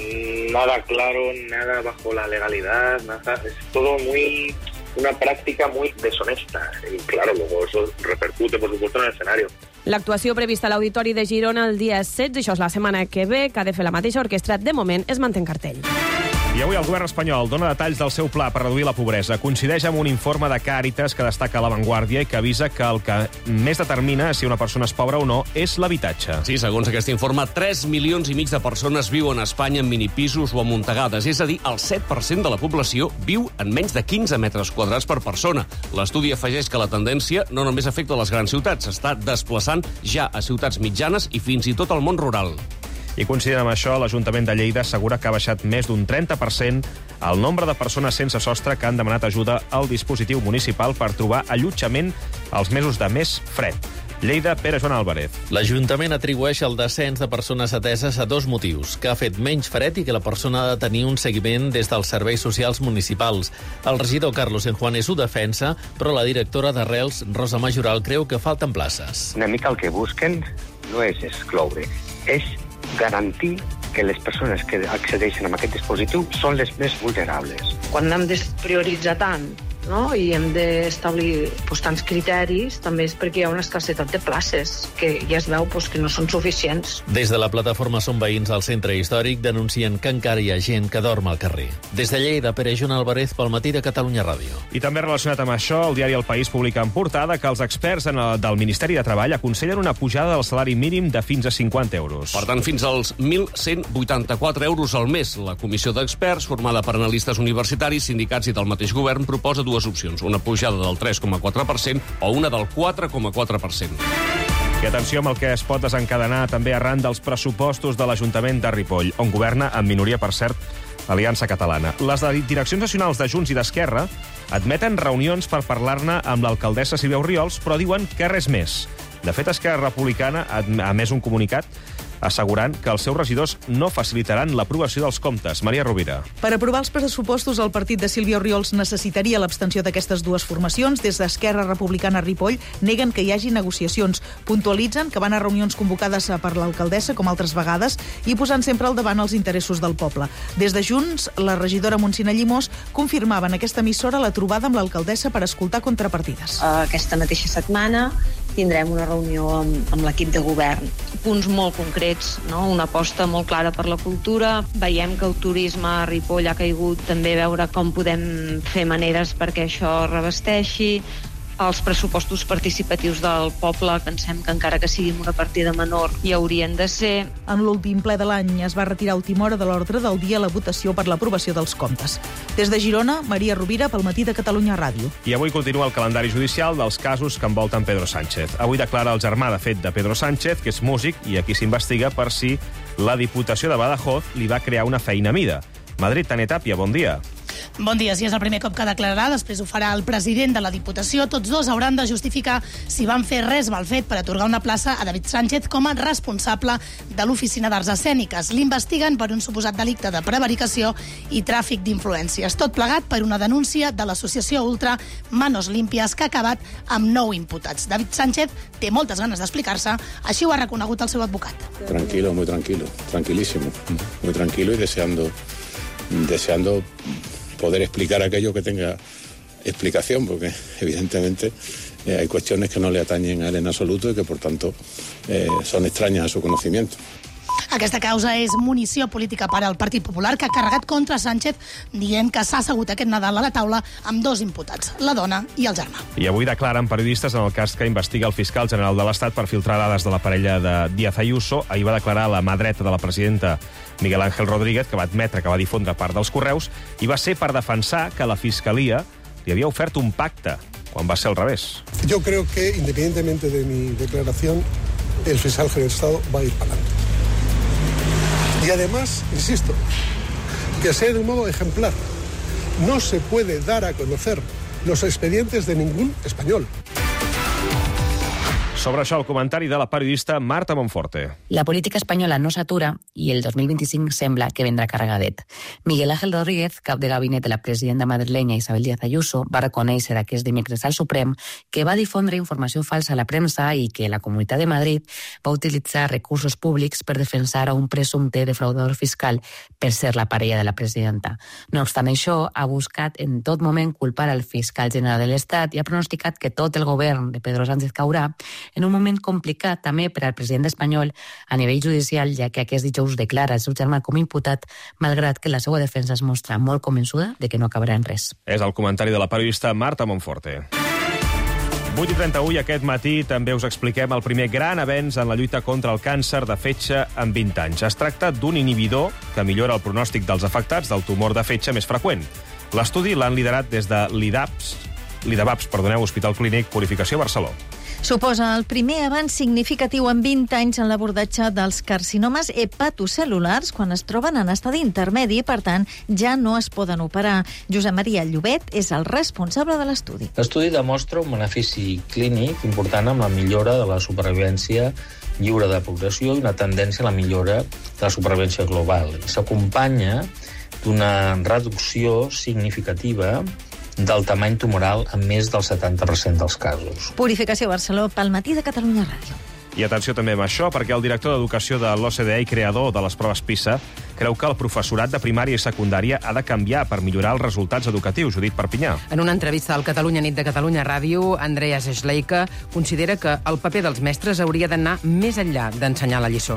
nada claro, nada bajo la legalidad, nada, es todo muy, una práctica muy deshonesta. Y claro, luego eso repercute, por supuesto, en el escenario. L'actuació prevista a l'Auditori de Girona el dia setze, això és la setmana que ve, que ha de fer la mateixa orquestra, de moment es manté en cartell. I avui el govern espanyol dona detalls del seu pla per reduir la pobresa. Coincideix amb un informe de Càritas que destaca a l'avantguàrdia i que avisa que el que més determina si una persona és pobra o no és l'habitatge. Sí, segons aquest informe, tres milions i mig de persones viuen a Espanya en minipisos o amuntegades. És a dir, el set per cent de la població viu en menys de quinze metres quadrats per persona. L'estudi afegeix que la tendència no només afecta les grans ciutats, s'està desplaçant ja a ciutats mitjanes i fins i tot al món rural. I coincidint amb això, l'Ajuntament de Lleida assegura que ha baixat més d'un trenta per cent el nombre de persones sense sostre que han demanat ajuda al dispositiu municipal per trobar allotjament als mesos de més fred. Lleida, Pere Joan Álvarez. L'Ajuntament atribueix el descens de persones ateses a dos motius, que ha fet menys fred i que la persona ha de tenir un seguiment des dels serveis socials municipals. El regidor Carlos Enjuanes ho defensa, però la directora d'Arrels, Rosa Majoral, creu que falten places. Una mica el que busquen no és excloure, és garantir que les persones que accedeixen a aquest dispositiu són les més vulnerables. Quan hem de prioritzar tant, no? I hem d'establir pues, tants criteris, també és perquè hi ha una escassetat de places, que ja es veu pues, que no són suficients. Des de la plataforma Som Veïns al centre històric denuncien que encara hi ha gent que dorm al carrer. Des de Lleida, Pere Joan Álvarez pel Matí de Catalunya Ràdio. I també relacionat amb això, el diari El País publica en portada que els experts en el, del Ministeri de Treball aconsellen una pujada del salari mínim de fins a cinquanta euros. Per tant, fins als mil cent vuitanta-quatre euros al mes. La comissió d'experts, formada per analistes universitaris, sindicats i del mateix govern, proposa dues opcions, una pujada del tres coma quatre per cent o una del quatre coma quatre per cent. I atenció amb el que es pot desencadenar també arran dels pressupostos de l'Ajuntament de Ripoll, on governa, en minoria, per cert, Aliança Catalana. Les direccions nacionals de Junts i d'Esquerra admeten reunions per parlar-ne amb l'alcaldessa Sílvia Orriols, però diuen que res més. De fet, Esquerra Republicana ha emès un comunicat assegurant que els seus regidors no facilitaran l'aprovació dels comptes. Maria Rovira. Per aprovar els pressupostos, el partit de Sílvia Orriols necessitaria l'abstenció d'aquestes dues formacions. Des d'Esquerra Republicana Ripoll neguen que hi hagi negociacions. Puntualitzen que van a reunions convocades per l'alcaldessa, com altres vegades, i posant sempre al davant els interessos del poble. Des de Junts, la regidora Montsina Llimós confirmava en aquesta emissora la trobada amb l'alcaldessa per escoltar contrapartides. Aquesta mateixa setmana tindrem una reunió amb, amb l'equip de govern. Punts molt concrets, no? Una aposta molt clara per la cultura. Veiem que el turisme a Ripoll ha caigut, també veure com podem fer maneres perquè això revesteixi. Els pressupostos participatius del poble, pensem que encara que sigui una partida menor, hi haurien de ser. En l'últim ple de l'any es va retirar a última hora de l'ordre del dia la votació per l'aprovació dels comptes. Des de Girona, Maria Rovira pel Matí de Catalunya Ràdio. I avui continua el calendari judicial dels casos que envolten Pedro Sánchez. Avui declara el germà de fet de Pedro Sánchez, que és músic, i aquí s'investiga per si la Diputació de Badajoz li va crear una feina a mida. Madrid, Tania Tàpia, bon dia. Bon dia. Si és el primer cop que declararà, després ho farà el president de la Diputació. Tots dos hauran de justificar si van fer res mal fet per atorgar una plaça a David Sánchez com a responsable de l'Oficina d'Arts Escèniques. L'investiguen per un suposat delicte de prevaricació i tràfic d'influències. Tot plegat per una denúncia de l'associació Ultra Manos Limpias, que ha acabat amb nou imputats. David Sánchez té moltes ganes d'explicar-se, així ho ha reconegut el seu advocat. Tranquilo, muy tranquilo, tranquilísimo, muy tranquilo y deseando, deseando poder explicar aquello que tenga explicación, porque evidentemente eh, hay cuestiones que no le atañen a él en absoluto y que por tanto eh, son extrañas a su conocimiento. Aquesta causa és munició política per al Partit Popular, que ha carregat contra Sánchez dient que s'ha assegut aquest Nadal a la taula amb dos imputats, la dona i el germà. I avui declaren periodistes en el cas que investiga el fiscal general de l'Estat per filtrar dades de la parella de Díaz Ayuso. Ahir va declarar la mà dreta de la presidenta Miguel Ángel Rodríguez, que va admetre que va difondre part dels correus, i va ser per defensar que la Fiscalia li havia ofert un pacte, quan va ser al revés. Yo creo que, independientemente de mi declaración, el fiscal general del Estado va a ir para adelante. Y además, insisto, que sea de un modo ejemplar. No se puede dar a conocer los expedientes de ningún español. Sobre això, el comentari de la periodista Marta Monforte. La política espanyola no s'atura i el dos mil vint-i-cinc sembla que vendrà carregadet. Miguel Ángel Rodríguez, cap de gabinet de la presidenta madrilenya Isabel Díaz Ayuso, va reconèixer aquest dimecres al Suprem que va difondre informació falsa a la premsa i que la Comunitat de Madrid va utilitzar recursos públics per defensar a un presumpte defraudador fiscal per ser la parella de la presidenta. No obstant això, ha buscat en tot moment culpar al fiscal general de l'Estat i ha pronosticat que tot el govern de Pedro Sánchez caurà en un moment complicat també per al president espanyol a nivell judicial, ja que aquest dijous declara el seu germà com imputat, malgrat que la seva defensa es mostra molt convençuda de que no acabarà en res. És el comentari de la periodista Marta Monforte. vuit i trenta-u i aquest matí també us expliquem el primer gran avenç en la lluita contra el càncer de fetge en vint anys. Es tracta d'un inhibidor que millora el pronòstic dels afectats del tumor de fetge més freqüent. L'estudi l'han liderat des de l'IDAPS, l'IDABAPS, perdoneu, Hospital Clínic Purificació Barcelona. Suposa el primer avanç significatiu en vint anys en l'abordatge dels carcinomes hepatocel·lulars quan es troben en estadi intermedi i, per tant, ja no es poden operar. Josep Maria Llobet és el responsable de l'estudi. L'estudi demostra un benefici clínic important amb la millora de la supervivència lliure de progressió i una tendència a la millora de la supervivència global. S'acompanya d'una reducció significativa del tamany tumoral en més del setanta per cent dels casos. Purificació Barcelona, pel matí de Catalunya Ràdio. I atenció també amb això, perquè el director d'Educació de l'O C D E i creador de les proves PISA creu que el professorat de primària i secundària ha de canviar per millorar els resultats educatius. Judit Perpinyà. En una entrevista al Catalunya Nit de Catalunya Ràdio, Andreas Schleicher considera que el paper dels mestres hauria d'anar més enllà d'ensenyar la lliçó.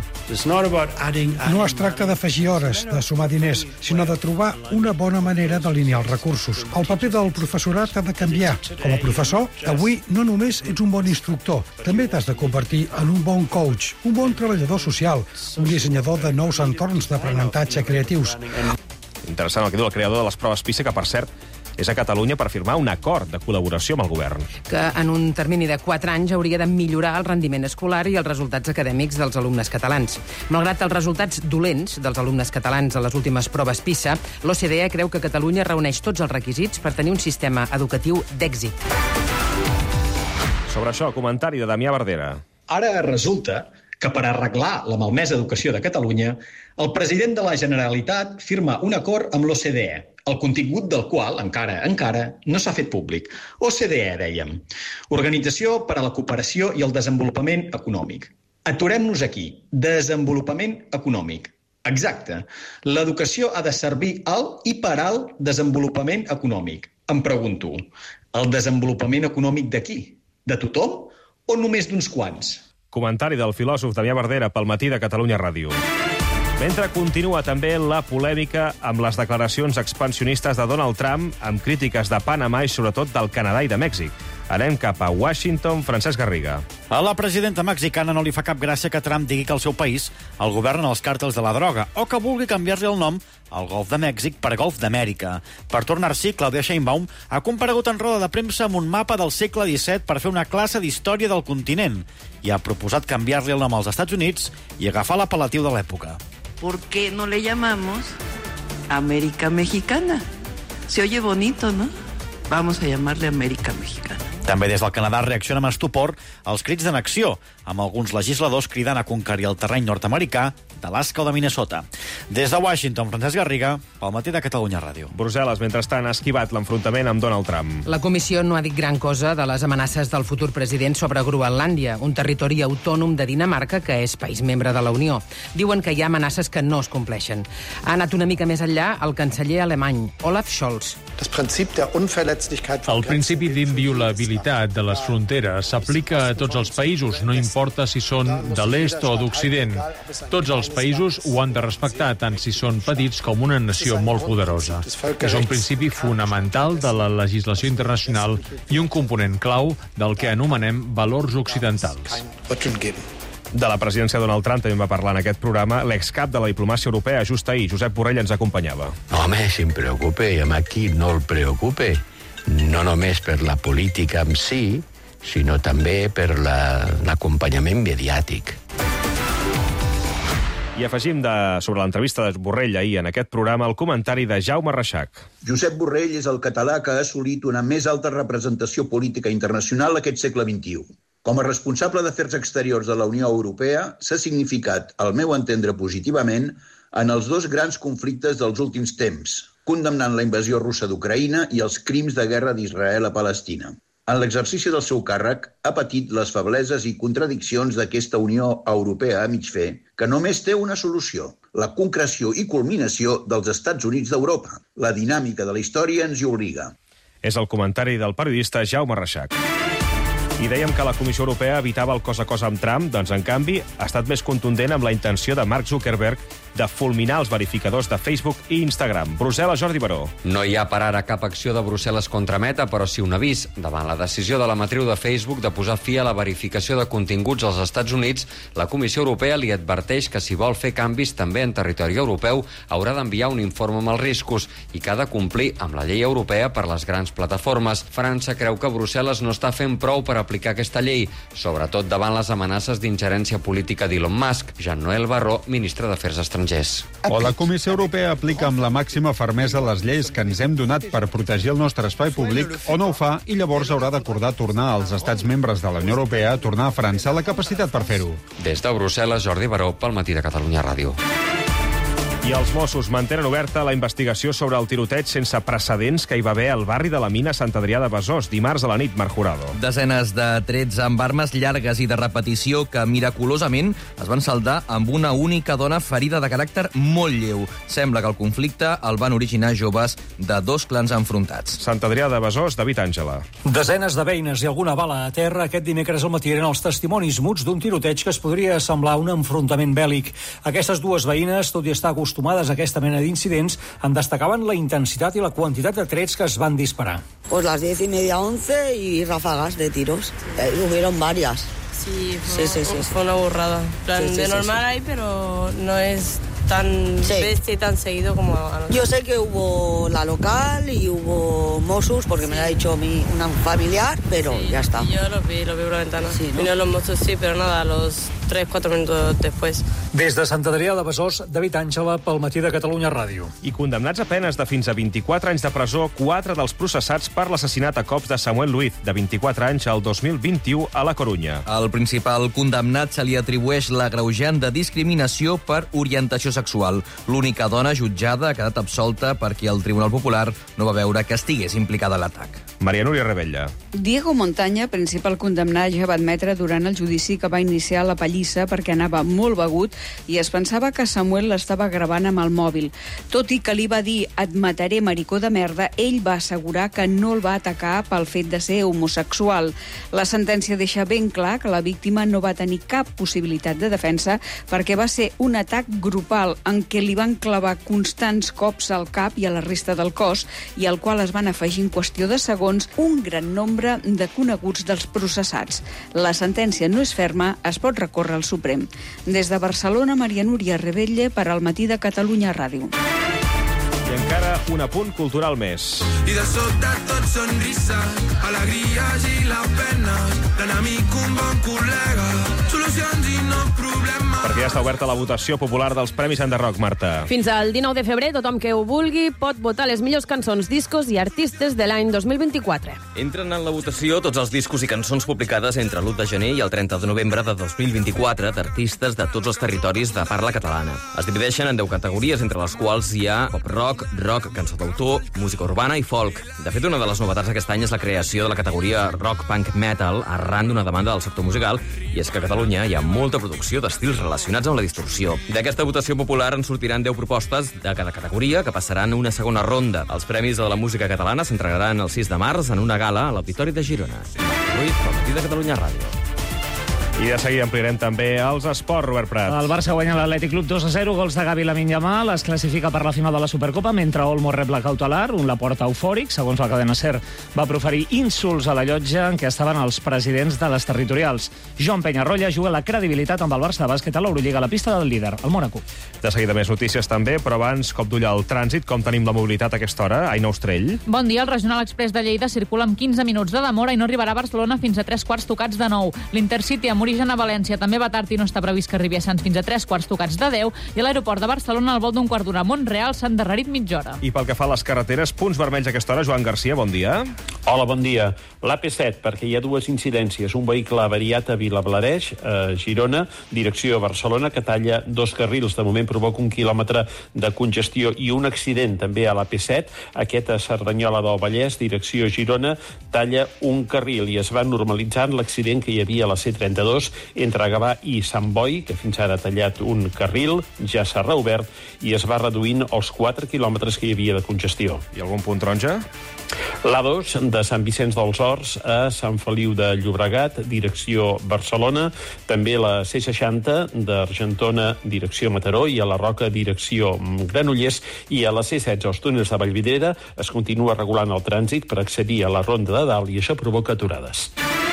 No es tracta d'afegir hores, de sumar diners, sinó de trobar una bona manera d'alinear els recursos. El paper del professorat ha de canviar. Com a professor, avui no només ets un bon instructor, també t'has de convertir en un bon coach, un bon treballador social, un dissenyador de nous entorns d'aprenentatge creatius. Interessant el que diu el creador de les proves PISA, que, per cert, és a Catalunya per firmar un acord de col·laboració amb el govern. Que en un termini de quatre anys hauria de millorar el rendiment escolar i els resultats acadèmics dels alumnes catalans. Malgrat els resultats dolents dels alumnes catalans a les últimes proves PISA, l'O C D E creu que Catalunya reuneix tots els requisits per tenir un sistema educatiu d'èxit. Sobre això, comentari de Damià Verdera. Ara resulta que per arreglar la malmesa educació de Catalunya, el president de la Generalitat firma un acord amb l'O C D E, el contingut del qual, encara, encara, no s'ha fet públic. O C D E, dèiem. Organització per a la Cooperació i el Desenvolupament Econòmic. Aturem-nos aquí. Desenvolupament econòmic. Exacte. L'educació ha de servir al i per al desenvolupament econòmic. Em pregunto, el desenvolupament econòmic de qui? De tothom o només d'uns quants? Comentari del filòsof Damià Verdera pel matí de Catalunya Ràdio. Mentre continua també la polèmica amb les declaracions expansionistes de Donald Trump, amb crítiques de Panamà i sobretot del Canadà i de Mèxic. Anem cap a Washington, Francesc Garriga. A la presidenta mexicana no li fa cap gràcia que Trump digui que el seu país el governen els càrtels de la droga o que vulgui canviar-li el nom al Golf de Mèxic per Golf d'Amèrica. Per tornar-s'hi, Claudia Sheinbaum ha comparegut en roda de premsa amb un mapa del segle disset per fer una classe d'història del continent i ha proposat canviar-li el nom als Estats Units i agafar l'apel·latiu de l'època. ¿Por qué no le llamamos América Mexicana. Se oye bonito, ¿no? Vamos a llamarle América Mexicana. També des del Canadà reacciona amb estupor als crits d'annexió, amb alguns legisladors cridant a conquerir el terreny nord-americà d'Alaska o de Minnesota. Des de Washington, Francesc Garriga, pel Matí de Catalunya Ràdio. Brussel·les, mentrestant, ha esquivat l'enfrontament amb Donald Trump. La comissió no ha dit gran cosa de les amenaces del futur president sobre Groenlàndia, un territori autònom de Dinamarca que és país membre de la Unió. Diuen que hi ha amenaces que no es compleixen. Ha anat una mica més enllà el canceller alemany, Olaf Scholz. El principi d'inviolabilitat de les fronteres s'aplica a tots els països, no importa si són de l'est o d'occident. Tots els països ho han de respectar, tant si són petits com una nació molt poderosa. És un principi fonamental de la legislació internacional i un component clau del que anomenem valors occidentals. De la presidència de Donald Trump també va parlar en aquest programa l'excap de la diplomàcia europea, just ahir. Josep Borrell ens acompanyava. Home, si em preocupe, i a qui no el preocupe. No només per la política en si, sinó també per l'acompanyament mediàtic. I afegim de, sobre l'entrevista de Borrell ahir en aquest programa el comentari de Jaume Reixac. Josep Borrell és el català que ha assolit una més alta representació política internacional aquest segle vint-i-u. Com a responsable d'Afers Exteriors de la Unió Europea, s'ha significat, al meu entendre positivament, en els dos grans conflictes dels últims temps, condemnant la invasió russa d'Ucraïna i els crims de guerra d'Israel a Palestina. En l'exercici del seu càrrec, ha patit les febleses i contradiccions d'aquesta Unió Europea a mig fer, que només té una solució, la concreció i culminació dels Estats Units d'Europa. La dinàmica de la història ens hi obliga. És el comentari del periodista Jaume Reixac. I dèiem que la Comissió Europea evitava el cos a cos amb Trump, doncs, en canvi, ha estat més contundent amb la intenció de Mark Zuckerberg de fulminar els verificadors de Facebook i Instagram. Brussel·les, Jordi Baró. No hi ha per ara cap acció de Brussel·les contra Meta, però sí un avís. Davant la decisió de la matriu de Facebook de posar fi a la verificació de continguts als Estats Units, la Comissió Europea li adverteix que si vol fer canvis també en territori europeu haurà d'enviar un informe amb els riscos i que ha de complir amb la llei europea per les grans plataformes. França creu que Brussel·les no està fent prou per aplicar aquesta llei, sobretot davant les amenaces d'ingerència política d'Elon Musk. Jean-Noël Barrot, ministre d'Afers Estrangers. O la Comissió Europea aplica amb la màxima fermesa les lleis que ens hem donat per protegir el nostre espai públic o no ho fa i llavors haurà d'acordar tornar als estats membres de la Unió Europea a tornar a França la capacitat per fer-ho. Des de Brussel·les, Jordi Baró, pel Matí de Catalunya Ràdio. I els Mossos mantenen oberta la investigació sobre el tiroteig sense precedents que hi va haver al barri de la Mina Sant Adrià de Besòs, dimarts a la nit, Marc Jurado. Desenes de trets amb armes llargues i de repetició que, miraculosament, es van saldar amb una única dona ferida de caràcter molt lleu. Sembla que el conflicte el van originar joves de dos clans enfrontats. Sant Adrià de Besòs, David Àngela. Desenes de veïnes i alguna bala a terra aquest dimecres al matí eren els testimonis muts d'un tiroteig que es podria semblar un enfrontament bèl·lic. Aquestes dues veïnes, tot i estar acostumades acostumades a aquesta mena d'incidents, en destacaven la intensitat i la quantitat de trets que es van disparar. Pues las diez y media, once y ráfagas de tiros. Eh, hubieron varias. Sí, fue, sí, sí, sí, fue una burrada. Plan, sí, sí, de sí, normal sí. hay, pero no es tan sí. bestia y tan seguido como anoche. Yo sé que hubo la local y hubo Mossos, porque sí. me lo ha dicho mi, una familiar, pero sí, ya está. Yo lo vi, lo vi por la ventana. Sí, ¿no? Vinieron los Mossos, sí, pero nada, a los tres, cuatro minutos después. Des de Sant Adrià de Besòs, David Àngela, pel Matí de Catalunya Ràdio. I condemnats a penes de fins a vint-i-quatre anys de presó, quatre dels processats per l'assassinat a cops de Samuel Luiz, de vint-i-quatre anys al dos mil vint-i-u a la Corunya. Al principal condemnat se li atribueix l'agreujant de discriminació per orientació sexual. L'única dona jutjada ha quedat absolta perquè el Tribunal Popular no va veure que estigués implicada a l'atac. Maria Núria Rebella. Diego Montaña, principal condemnat, ja va admetre durant el judici que va iniciar la pallissa perquè anava molt begut i es pensava que Samuel l'estava gravant amb el mòbil. Tot i que li va dir «et mataré, maricó de merda», ell va assegurar que no el va atacar pel fet de ser homosexual. La sentència deixa ben clar que la víctima no va tenir cap possibilitat de defensa perquè va ser un atac grupal en què li van clavar constants cops al cap i a la resta del cos i al qual es van afegir en qüestió de segons un gran nombre de coneguts dels processats. La sentència no és ferma, es pot recórrer al Suprem. Des de Barcelona, Maria Núria Rebella per al Matí de Catalunya Ràdio. I encara un apunt cultural més. I de sota tot sonrises, alegries i la pena, l'enemic un bon col·lega, solucions i no problemes. Perquè ja està oberta la votació popular dels Premis Enderrock, Marta. Fins al dinou de febrer, tothom que ho vulgui pot votar les millors cançons, discos i artistes de l'any dos mil vint-i-quatre. Entren en la votació tots els discos i cançons publicades entre l'u de gener i el trenta de novembre de dos mil vint-i-quatre d'artistes de tots els territoris de parla catalana. Es divideixen en deu categories, entre les quals hi ha pop rock, rock, cançó d'autor, música urbana i folk. De fet, una de les novetats d'aquest any és la creació de la categoria rock punk metal arran d'una demanda del sector musical, i és que a Catalunya hi ha molta producció d'estils relacionats amb la distorsió. D'aquesta votació popular en sortiran deu propostes de cada categoria que passaran a una segona ronda. Els Premis de la Música Catalana s'entregaran el sis de març en una gala a l'Auditori de Girona. Avui, pel matí de Catalunya Ràdio. I de seguida ampliarem també els esports, Robert Prat. El Barça guanya l'Atlètic Club dos a zero, gols de Gavi Lamine Yamal, es classifica per la final de la Supercopa, mentre Olmo rep la cautelar, un Laporta eufòric, segons la cadena SER, va proferir insults a la llotja en què estaven els presidents de les territorials. Joan Peñarroya juga la credibilitat amb el Barça de bàsquet a l'Eurolliga a la pista del líder, el Mónaco. De seguida més notícies també, però abans cop d'ull al trànsit, com tenim la mobilitat a aquesta hora? Aina Ostrell. Bon dia, el Regional Express de Lleida circula amb quinze minuts de demora i no arribarà a Barcelona fins a tres quarts tocats de nou. L'Intercity amb origen a València també va tard i no està previst que arribi a Sants fins a tres quarts tocats de deu, i a l'aeroport de Barcelona el vol d'un quart d'hora a Montreal s'ha endarrerit mitja hora. I pel que fa a les carreteres, punts vermells a aquesta hora, Joan Garcia, bon dia. Hola, bon dia. L'A P set, perquè hi ha dues incidències. Un vehicle avariat a Vilablareix, a Girona, direcció a Barcelona, que talla dos carrils. De moment provoca un quilòmetre de congestió, i un accident també a l'A P set, aquest a Cerdanyola del Vallès, direcció Girona, talla un carril, i es va normalitzant l'accident que hi havia a la C trenta-dos entre Gavà i Sant Boi, que fins ara ha tallat un carril, ja s'ha reobert i es va reduint els quatre quilòmetres que hi havia de congestió. I algun punt taronja? L'A dos de Sant Vicenç dels Horts a Sant Feliu de Llobregat, direcció Barcelona, també la C seixanta d'Argentona, direcció Mataró, i a la Roca, direcció Granollers, i a la C setze als túnels de Vallvidrera es continua regulant el trànsit per accedir a la Ronda de Dalt, i això provoca aturades.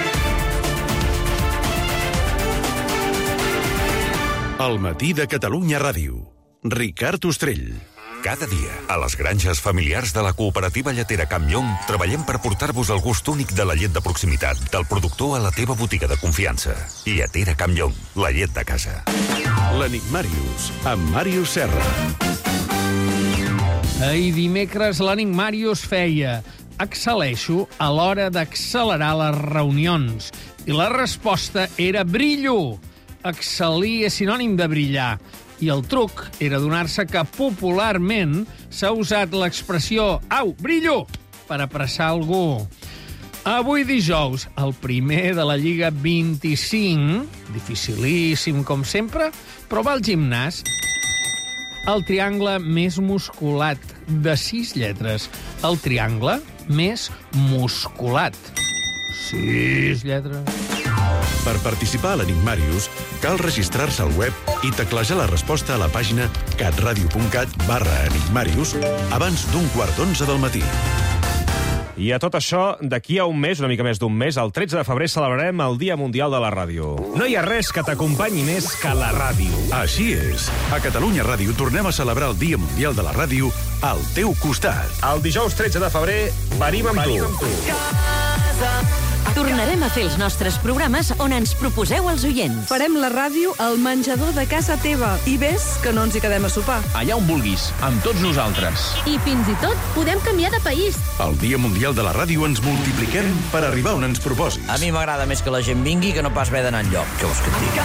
El matí de Catalunya Ràdio. Ricard Ostrell. Cada dia, a les granges familiars de la cooperativa lletera Campllong, treballem per portar-vos el gust únic de la llet de proximitat, del productor a la teva botiga de confiança. Lletera Campllong, la llet de casa. L'Enigmàrius, amb Màrius Serra. Ahir dimecres l'Enigmàrius feia: excel·leixo a l'hora d'accelerar les reunions. I la resposta era brillo. Excel·lir és sinònim de brillar. I el truc era donar-se que popularment s'ha usat l'expressió «Au, brillo!» per apressar algú. Avui dijous, el primer de la Lliga vint-i-cinc, dificilíssim com sempre, però va al gimnàs. El triangle més musculat, de sis lletres. El triangle més musculat. Sis lletres. Per participar a l'Enigmàrius, cal registrar-se al web i teclejar la resposta a la pàgina catradio.cat barra enigmàrius abans d'un quart d'onze del matí. I a tot això, d'aquí a un mes, una mica més d'un mes, el tretze de febrer celebrarem el Dia Mundial de la Ràdio. No hi ha res que t'acompanyi més que la ràdio. Així és. A Catalunya Ràdio tornem a celebrar el Dia Mundial de la Ràdio al teu costat. El dijous tretze de febrer, parim amb tu. Amb tu. Tornarem a fer els nostres programes on ens proposeu els oients. Farem la ràdio al menjador de casa teva. I ves que no ens hi quedem a sopar. Allà on vulguis, amb tots nosaltres. I fins i tot podem canviar de país. El Dia Mundial de la Ràdio ens multipliquem per arribar on ens proposis. A mi m'agrada més que la gent vingui que no pas haver d'anar enlloc. Què vols que et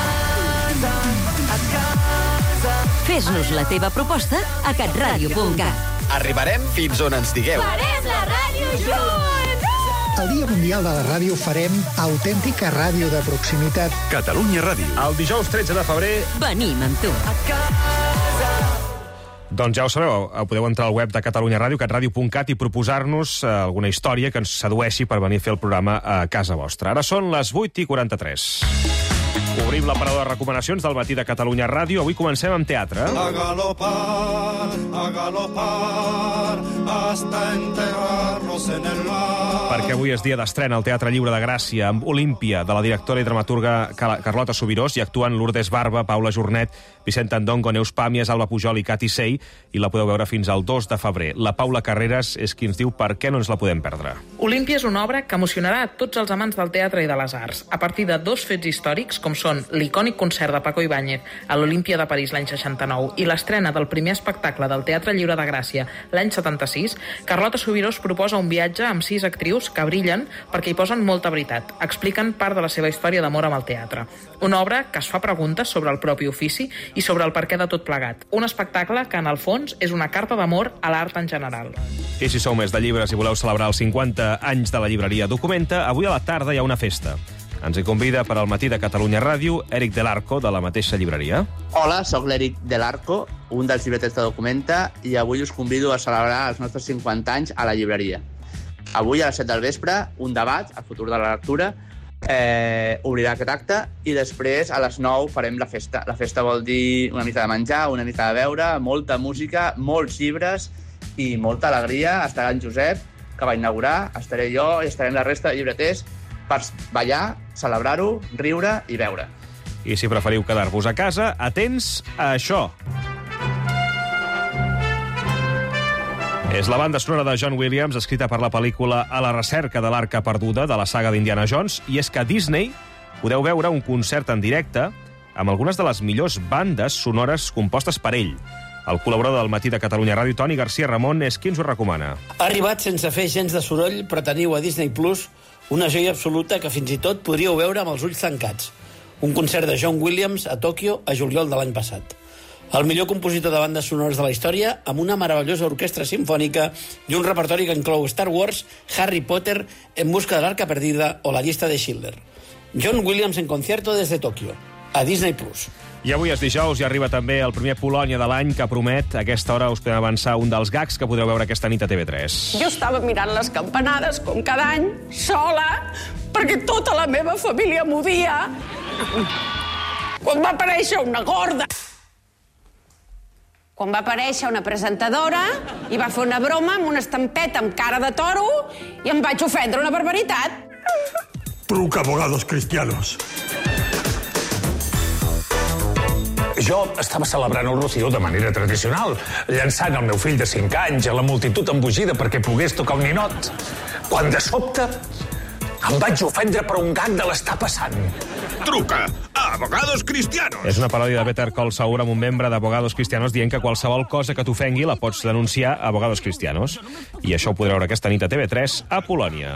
digui? Fes-nos la teva proposta a catradio punt cat. Arribarem fins on ens digueu. Farem la ràdio junts! El Dia Mundial de la Ràdio farem autèntica ràdio de proximitat. Catalunya Ràdio. El dijous tretze de febrer... Venim amb tu. Doncs ja ho sabeu, podeu entrar al web de Catalunya Ràdio, catradio punt cat, i proposar-nos alguna història que ens sedueixi per venir a fer el programa a casa vostra. Ara són les vuit i quaranta-tres. Obrim l'aparador de recomanacions del matí de Catalunya Ràdio. Avui comencem amb teatre. A galopar, a galopar, hasta enterrarnos en el mar. Perquè avui és dia d'estrena al Teatre Lliure de Gràcia amb Olímpia, de la directora i dramaturga Carlota Subirós, i actuen Lourdes Barba, Paula Jornet, Vicent Andongo, Neus Pàmies, Alba Pujol i Cati Sey, i la podeu veure fins al dos de febrer. La Paula Carreras és qui ens diu per què no ens la podem perdre. Olímpia és una obra que emocionarà a tots els amants del teatre i de les arts, a partir de dos fets històrics, com són l'icònic concert de Paco Ibáñez a l'Olímpia de París l'any seixanta-nou i l'estrena del primer espectacle del Teatre Lliure de Gràcia l'any setanta-sis, Carlota Subirós proposa un viatge amb sis actrius que brillen perquè hi posen molta veritat. Expliquen part de la seva història d'amor amb el teatre. Una obra que es fa preguntes sobre el propi ofici i sobre el perquè de tot plegat. Un espectacle que, en el fons, és una carta d'amor a l'art en general. I si sou més de llibres i voleu celebrar els cinquanta anys de la llibreria Documenta, avui a la tarda hi ha una festa. Ens hi convida per al matí de Catalunya Ràdio Eric Del Arco, de la mateixa llibreria. Hola, sóc l'Eric Del Arco, un dels llibreters de Documenta, i avui us convido a celebrar els nostres cinquanta anys a la llibreria. Avui, a les set del vespre, un debat, el futur de la lectura, eh, obrirà aquest acte, i després, a les nou, farem la festa. La festa vol dir una mica de menjar, una mica de beure, molta música, molts llibres i molta alegria. Estarà en Josep, que va inaugurar, estaré jo i estarem la resta de llibreters per ballar, celebrar-ho, riure i beure. I si preferiu quedar-vos a casa, atents a això. És la banda sonora de John Williams, escrita per la pel·lícula A la recerca de l'Arca perduda, de la saga d'Indiana Jones, i és que a Disney podeu veure un concert en directe amb algunes de les millors bandes sonores compostes per ell. El col·laborador del matí de Catalunya Ràdio, Toni García Ramon, és qui ens ho recomana. Ha arribat sense fer gens de soroll, però teniu a Disney Plus una joia absoluta que fins i tot podríeu veure amb els ulls tancats. Un concert de John Williams a Tòquio a juliol de l'any passat. El millor compositor de bandes sonores de la història, amb una meravellosa orquestra simfònica i un repertori que inclou Star Wars, Harry Potter, En busca de l'arca perdida o la llista de Schindler. John Williams en concierto desde Tòquio, a Disney Plus. I avui és dijous i arriba també el primer Polònia de l'any, que promet, a aquesta hora us podem avançar un dels gags que podreu veure aquesta nit a T V tres. Jo estava mirant les campanades, com cada any, sola, perquè tota la meva família m'odia. Quan va aparèixer una gorda... Quan va aparèixer una presentadora i va fer una broma amb una estampeta amb cara de toro i em vaig ofendre una barbaritat. Truca abogados cristianos. Jo estava celebrant el Rocío de manera tradicional, llançant el meu fill de cinc anys a la multitud embogida perquè pogués tocar un ninot, quan de sobte em vaig ofendre per un gag de l'estar passant. Truca a Abogados Cristianos. És una paròdia de Better Call Saul amb un membre d'Abogados Cristianos dient que qualsevol cosa que t'ofengui la pots denunciar a Abogados Cristianos. I això ho podreu veure aquesta nit a T V tres a Polònia.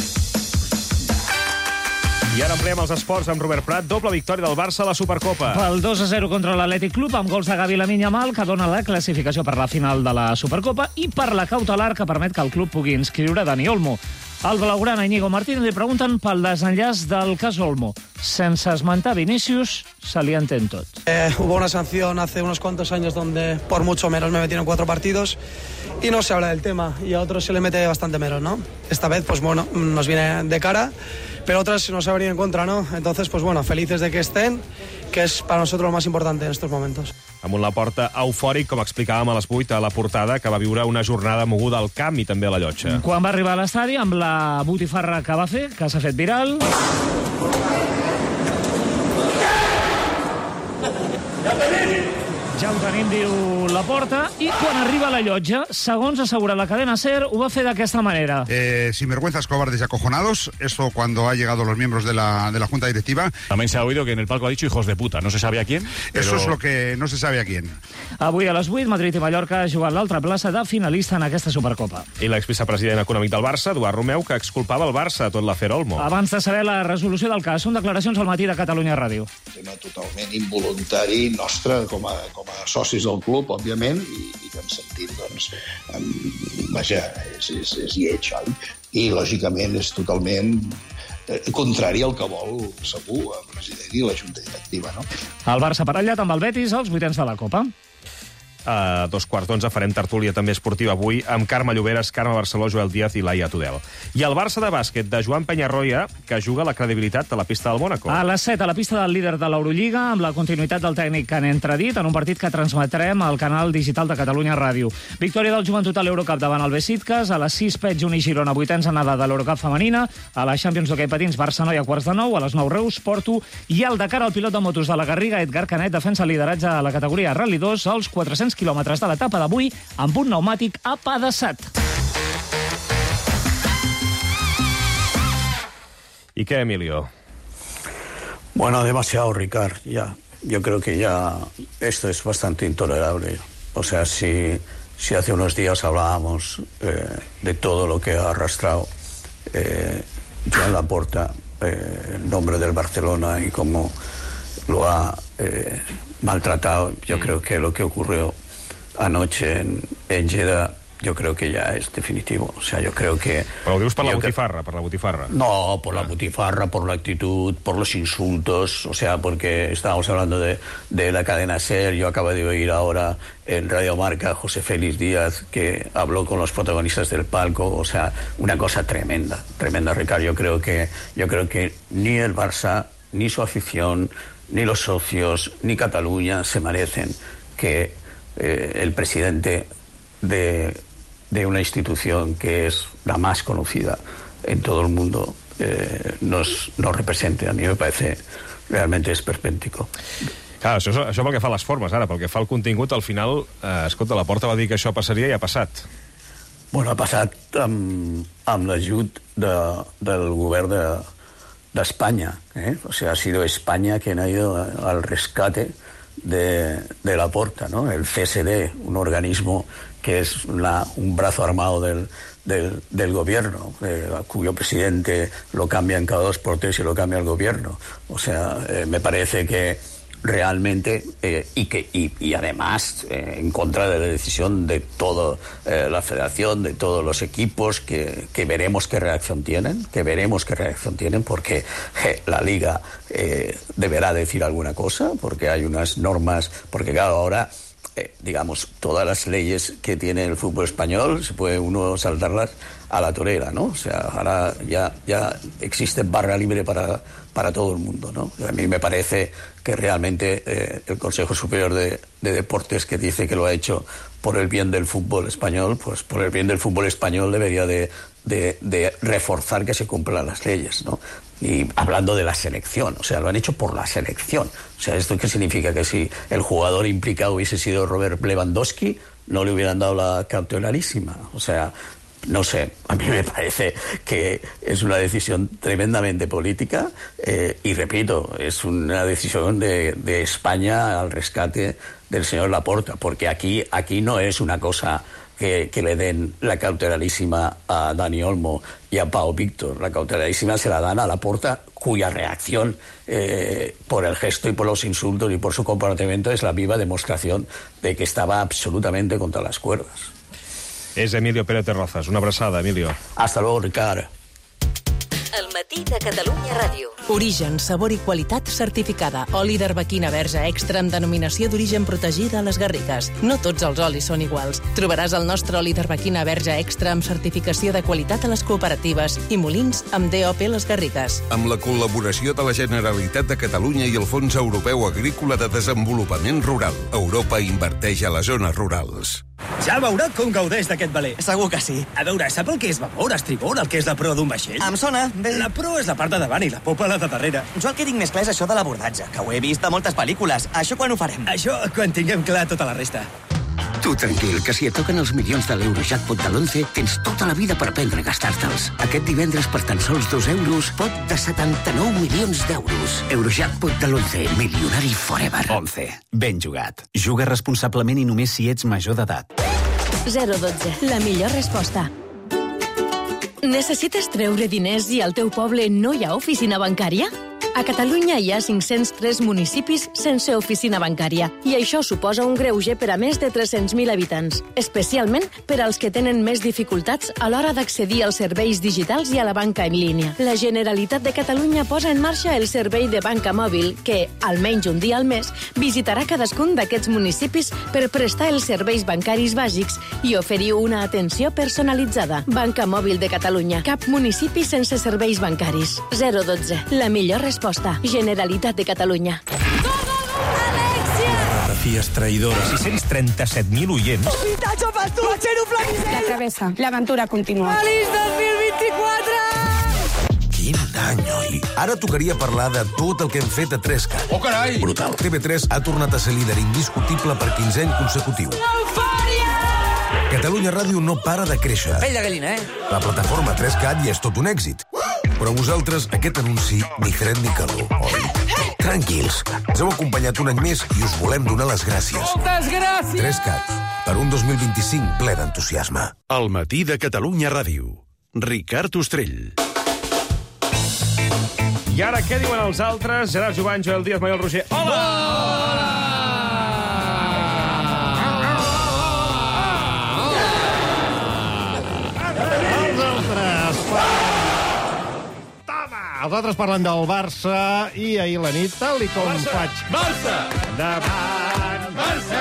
I ara ampliem els esports amb Robert Prat. Doble victòria del Barça a la Supercopa. Pel dos a zero contra l'Atlètic Club, amb gols de Gavi Lamine Yamal, que dona la classificació per la final de la Supercopa, i per la cautelar que permet que el club pugui inscriure Dani Olmo. Al blaugrana Íñigo Martínez li pregunten pel desenllaç del cas Olmo. Sense esmentar Vinícius, se li entén tot. Eh, hubo una sanción hace unos cuantos años donde por mucho menos me metieron cuatro partidos y no se habla del tema, y a otros se le mete bastante menos, ¿no? Esta vez, pues bueno, nos viene de cara, pero otras nos ha venido en contra, ¿no? Entonces, pues bueno, felices de que estén, que es para nosotros lo más importante en estos momentos. Amb un Laporta eufòric, com explicàvem a les vuit a la portada, que va viure una jornada moguda al camp i també a la llotja. Quan va arribar a l'estadi, amb la botifarra que va fer, que s'ha fet viral... Ja ho tenim, diu Laporta, i quan arriba a la llotja, segons assegura la cadena SER, ho va fer d'aquesta manera. Eh, sinvergüenzas, cobardes y acojonados, esto cuando ha llegado los miembros de la, de la Junta Directiva. También se ha oído que en el palco ha dicho hijos de puta, no se sabe a quién. Pero... Eso es lo que no se sabe a quién. Avui a les vuit, Madrid i Mallorca ha jugat l'altra plaça de finalista en aquesta Supercopa. I l'exvicepresident econòmic del Barça, Eduard Romeu, que exculpava el Barça a tot l'afer Olmo. Abans de saber la resolució del cas, són declaracions al matí de Catalunya Ràdio. Tema totalment involuntari nostre com a, com a socis del club, òbviament, i, i que hem sentit, doncs, um, vaja, és, és, és lleig, oi? I, lògicament, és totalment eh, contrari al que vol, segur, el president i la Junta Directiva, no? El Barça parellat amb el Betis als vuitens de la Copa. A dos quarts d'onze farem tertúlia també esportiva avui amb Carme Lloberes, Carme Barceló, Joel Díaz i Laia Tudel. I el Barça de bàsquet de Joan Peñarroya, que juga la credibilitat a la pista del Mónaco. A les set, a la pista del líder de l'Eurolliga, amb la continuïtat del tècnic que n'he entredit, en un partit que transmetrem al canal digital de Catalunya Ràdio. Victòria del Joventut a l'Eurocup davant el Besiktas, a les sis, Pet Juni Girona, vuitens anada de l'Eurocup femenina, a la Champions d'hoquei patins Barça-Noia, quarts de nou, a les nou Reus, Porto, i al Dakar el pilot de motos de la Garriga, Edgar Canet, defensa el lideratge a la categoria Rally dos, als quatre-cents quilòmetres de l'etapa d'avui, amb un pneumàtic apedaçat. ¿Y qué, Emilio? Bueno, demasiado, Ricard, ya. Yo creo que ya esto es bastante intolerable. O sea, si, si hace unos días hablábamos eh, de todo lo que ha arrastrado eh, Joan Laporta, eh, el nombre del Barcelona y cómo lo ha eh, maltratado, yo creo que lo que ocurrió anoche en, en Jeddah, yo creo que ya es definitivo. O sea, yo creo que... Però ho dius per la botifarra, per la botifarra. No, por la botifarra, por la actitud, por los insultos, o sea, porque estábamos hablando de, de la cadena SER, yo acabo de oír ahora en Radio Marca José Félix Díaz, que habló con los protagonistas del palco, o sea, una cosa tremenda, tremenda, Ricardo. Yo creo que, yo creo que ni el Barça, ni su afición, ni los socios, ni Cataluña se merecen que eh, el presidente de... de una institución que es la más conocida en todo el mundo eh, nos, nos represente. A mí me parece realmente esperpéntico. Clar, això, això pel que fa a les formes, ara, pel que fa al contingut, al final, eh, escolta, Laporta va dir que això passaria i ha passat. Bueno, ha passat amb, amb l'ajut de, del govern de, d'España, ¿eh? O sea, ha sido España quien ha ido al rescate de, de Laporta, ¿no? El C S D, un organismo que es una, un brazo armado del, del, del gobierno, eh, cuyo presidente lo cambian cada dos por tres y lo cambia el gobierno. O sea, eh, me parece que realmente, eh, y, que, y, y además eh, en contra de la decisión de toda eh, la federación, de todos los equipos, que, que veremos qué reacción tienen, que veremos qué reacción tienen, porque eh, la Liga eh, deberá decir alguna cosa, porque hay unas normas, porque claro, ahora... Eh, digamos, todas las leyes que tiene el fútbol español se puede uno saltarlas a la torera, ¿no? O sea, ahora ya, ya existe barra libre para, para todo el mundo, ¿no? A mí me parece que realmente eh, el Consejo Superior de, de Deportes, que dice que lo ha hecho por el bien del fútbol español, pues por el bien del fútbol español debería de, de, de reforzar que se cumplan las leyes, ¿no? Y hablando de la selección, o sea, lo han hecho por la selección. O sea, ¿esto qué significa? Que si el jugador implicado hubiese sido Robert Lewandowski, no le hubieran dado la cautelarísima. O sea, no sé, a mí me parece que es una decisión tremendamente política eh, y, repito, es una decisión de, de España al rescate del señor Laporta, porque aquí, aquí no es una cosa... Que, que le den la cautelarísima a Dani Olmo y a Pau Víctor. La cautelarísima se la dan a Laporta, cuya reacción eh, por el gesto y por los insultos y por su comportamiento es la viva demostración de que estaba absolutamente contra las cuerdas. És Emilio Pérez de Rozas. Una abraçada, Emilio. Hasta luego, Ricard. El matí de Catalunya Ràdio. Origen, sabor i qualitat certificada. Oli d'arbequina verge extra amb denominació d'origen protegida a les Garrigues. No tots els olis són iguals. Trobaràs el nostre oli d'arbequina verge extra amb certificació de qualitat a les cooperatives i molins amb D O P Les Garrigues. Amb la col·laboració de la Generalitat de Catalunya i el Fons Europeu Agrícola de Desenvolupament Rural. Europa inverteix a les zones rurals. Ja veurà com gaudeix d'aquest veler. Segur que sí. A veure, sap el que és vapor, estribor, el que és la proa d'un vaixell? Em sona. Bé. La proa és la part de davant i la popa la de darrere. Jo el que tinc més clar és això de l'abordatge, que ho he vist a moltes pel·lícules. Això quan ho farem? Això quan tinguem clar tota la resta. Tu tranquil, que si et toquen els milions de l'Eurojackpot de l'onze, tens tota la vida per aprendre a gastar-te'ls. Aquest divendres, per tan sols dos euros, pot de setanta-nou milions d'euros. Eurojackpot de l'onze, milionari forever. onze. Ben jugat. Juga responsablement i només si ets major d'edat. zero dotze. La millor resposta. Necessites treure diners i al teu poble no hi ha oficina bancària? A Catalunya hi ha cinc-cents tres municipis sense oficina bancària i això suposa un greuge per a més de tres-cents mil habitants, especialment per als que tenen més dificultats a l'hora d'accedir als serveis digitals i a la banca en línia. La Generalitat de Catalunya posa en marxa el servei de banca mòbil que, almenys un dia al mes, visitarà cadascun d'aquests municipis per prestar els serveis bancaris bàsics i oferir una atenció personalitzada. Banca Mòbil de Catalunya. Cap municipi sense serveis bancaris. zero dotze. La millor resposta. Generalitat de Catalunya. Fotografies traïdores. sis cents trenta-set mil oients. Pintacho Pastu, Achero Flamicel. La travessa. L'aventura continua. Feliç dos mil vint-i-quatre! Quin any, oi? Ara tocaria parlar de tot el que hem fet a tres cat. Oh, carai! Brutal. T V tres ha tornat a ser líder indiscutible per quinzè any consecutiu. Catalunya Ràdio no para de créixer. Pell de gallina, eh? La plataforma tres cat ja és tot un èxit. Però a vosaltres aquest anunci ni fred ni calor, oi? Tranquils, ens heu acompanyat un any més i us volem donar les gràcies. Moltes gràcies! tres cat, per un dos mil vint-i-cinc ple d'entusiasme. El matí de Catalunya Ràdio. Ricard Ostrell. I ara què diuen els altres? Gerard Jovany, Joel Díaz, Manuel Roger. Hola! Hola! Els altres parlen del Barça i ahir la nit, tal i com Barça. faig... Barça! Endavant, Barça!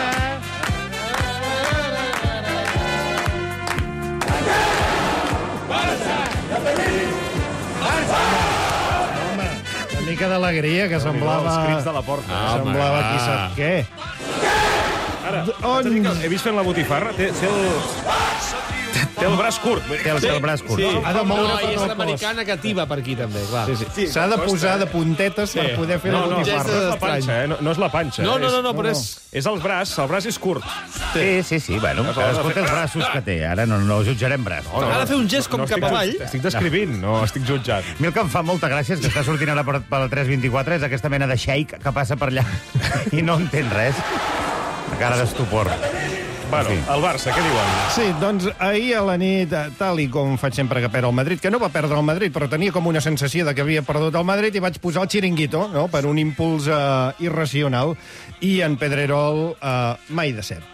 Barça! Barça! Home, una mica d'alegria, que semblava... Els crits de la porta. Ah, semblava qui sap què. Ara, on... he vist fent la botifarra, té, té el... Té el braç curt. Té el, sí, el braç curt. Sí. Ha de moure no, tot i és el l'americana que tiba per aquí, també, clar. Sí, sí. S'ha de posar de puntetes sí. per poder fer no, la botifarra. No, no és la panxa, eh? No, no és la panxa. No, no, no, no, és, però és... És el braç, el braç és curt. Sí, sí, sí, bueno, cadascú té els braços que té. Ara no, no jutjarem braç. No, no, ha de fer un gest com no cap avall. Estic descrivint, no estic jutjant. A mi el que em fa molta gràcia és que està sortint ara per, per la tres vint-i-quatre és aquesta mena de shake que passa per allà i no entén res. La cara d'estupor. Bueno, el Barça, què diuen? Sí, doncs ahir a la nit, tal i com faig sempre que perd el Madrid, que no va perdre el Madrid, però tenia com una sensació de que havia perdut el Madrid i vaig posar el xiringuito, no?, per un impuls uh, irracional, i en Pedrerol uh, mai de cert.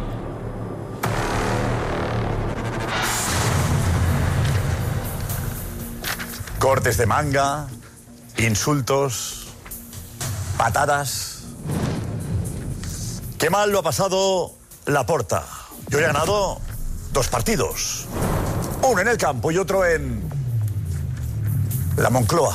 Cortes de manga, insultos, patadas. Qué mal lo ha pasado Laporta. Yo he ganado dos partidos. Uno en el campo y otro en la Moncloa.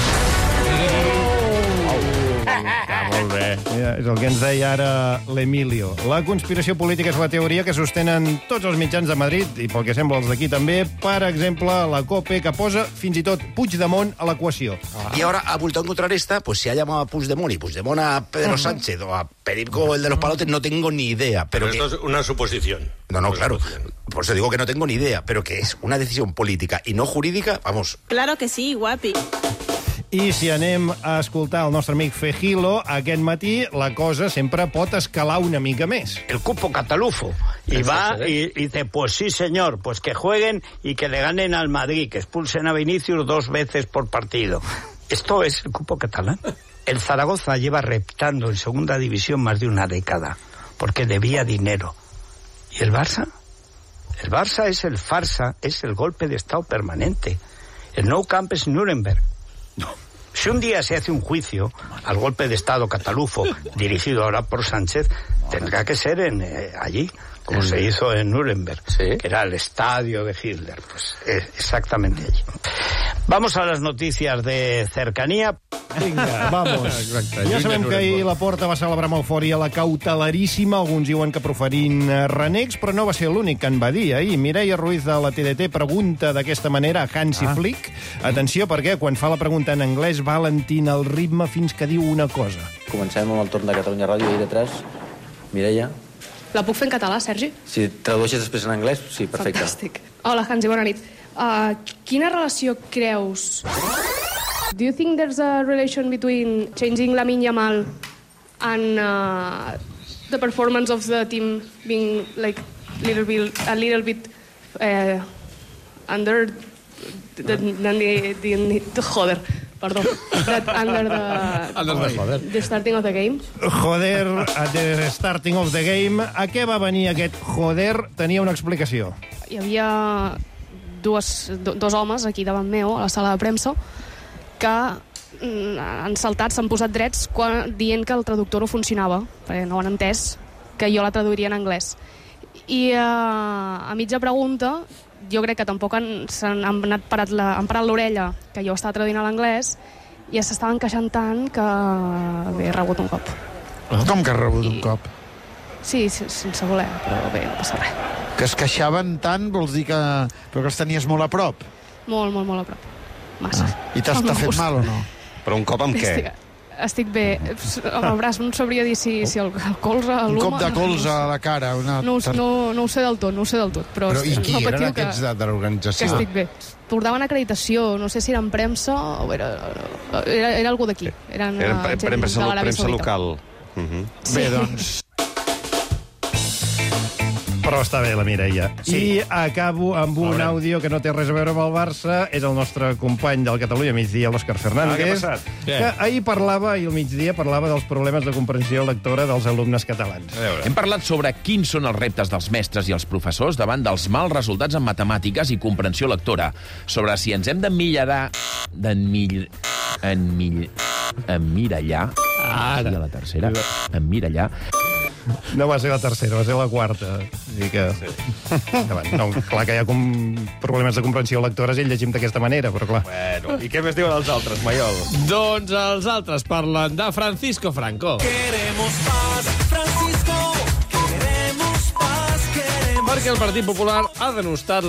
Està molt bé. Mira, és el que ens deia ara l'Emilio. La conspiració política és la teoria que sostenen tots els mitjans de Madrid, i pel que sembla els d'aquí també, per exemple, la COPE, que posa fins i tot Puigdemont a l'equació. Ah. Y ahora ha vuelto a encontrar esta, pues se ha llamado a Puigdemont y Puigdemont a Pedro Sánchez o a Perico, el de los palotes, no tengo ni idea. Pero, pero esto que... es una suposición. No, no, una claro. Suposición. Por eso digo que no tengo ni idea, pero que es una decisión política y no jurídica, vamos. Claro que sí, guapi. I si anem a escoltar el nostre amic Fejilo, aquest matí la cosa sempre pot escalar una mica més. El cupo catalufo. Y va y, y dice, pues sí, señor, pues que jueguen y que le ganen al Madrid, que expulsen a Vinicius dos veces por partido. Esto es el cupo catalán. El Zaragoza lleva reptando en segunda división más de una década, porque debía dinero. ¿Y el Barça? El Barça es el farsa, es el golpe de Estado permanente. El Nou Camp es Nuremberg. No. Si un día se hace un juicio al golpe de Estado catalufo, dirigido ahora por Sánchez, tendrá que ser en, eh, allí, como se hizo en Nuremberg, ¿sí? Que era el estadio de Hitler. Pues eh, exactamente allí. Vamos a las noticias de cercanía. Vinga, vamos. Exacte. Ja sabem que ahir la Porta va celebrar amb eufòria la cautelaríssima, alguns diuen que proferint renecs, però no va ser l'únic que en va dir ahir. Mireia Ruiz de la T D T pregunta d'aquesta manera a Hansi ah. Flick. Atenció, perquè quan fa la pregunta en anglès va alentint el ritme fins que diu una cosa. Comencem amb el torn de Catalunya Ràdio, ahir de tres. Mireia. La puc fer en català, Sergi? Si tradueixes després en anglès, sí, perfecte. Fantàstic. Hola, Hansi, bona nit. Uh, quina relació creus... Do you think there's a relation between changing Lamine Yamal and uh, the performance of the team being like little bit, a little bit uh, under the, the, the, the joder, perdó. That under the... Under the joder. The starting of the game. Joder, at the starting of the game. A què va venir aquest joder? Tenia una explicació. Hi havia dues, do, dos homes aquí davant meu, a la sala de premsa, que mm, han saltat, s'han posat drets quan, dient que el traductor no funcionava, perquè no han entès que jo la traduiria en anglès. I uh, a mitja pregunta, jo crec que tampoc han, han, anat parat la, han parat l'orella, que jo estava traduint a l'anglès, i ja s'estaven queixant tant que bé, he rebut un cop. Com que has rebut un cop? Sí, sense voler, però bé, no passa res. Que es queixaven tant vols dir que... Però que els tenies molt a prop? Molt, molt, molt a prop. Massa. Ah. I t'ha fet mal o no? Però un cop amb què? Estic, estic bé. Amb el braç no sabria dir si, si el, el colze... Un cop de colze a la cara. Una... No, no, no ho sé del tot, no ho sé del tot. Però, però i qui no eren aquests de, de l'organització? Que estic bé. Portaven acreditació, no sé si eren premsa o era... Era, era algú d'aquí. Eren, Eren pre premsa, premsa local. Uh -huh. Sí. Bé, doncs... Però està bé la Mireia. Sí. I acabo amb un Veurem. àudio que no té res a veure amb el Barça. És el nostre company del Catalunya Migdia, l'Òscar Fernández. Ah, què ha passat? Que ahir parlava, ahir al migdia, parlava dels problemes de comprensió lectora dels alumnes catalans. Hem parlat sobre quins són els reptes dels mestres i els professors davant dels mals resultats en matemàtiques i comprensió lectora. Sobre si ens hem d'emmirallar... d'enmill... enmill... emmirallar... Ara. I a la tercera, emmirallar... No va ser la tercera, va ser la quarta. Vull dir que... Sí. No, clar que hi ha com problemes de comprensió lectores i llegim d'aquesta manera, però clar... Bueno, i què més diuen els altres, Maiol? Doncs els altres parlen de Francisco Franco. Queremos paz, Francisco. Queremos paz, queremos... Perquè el Partit Popular ha denostat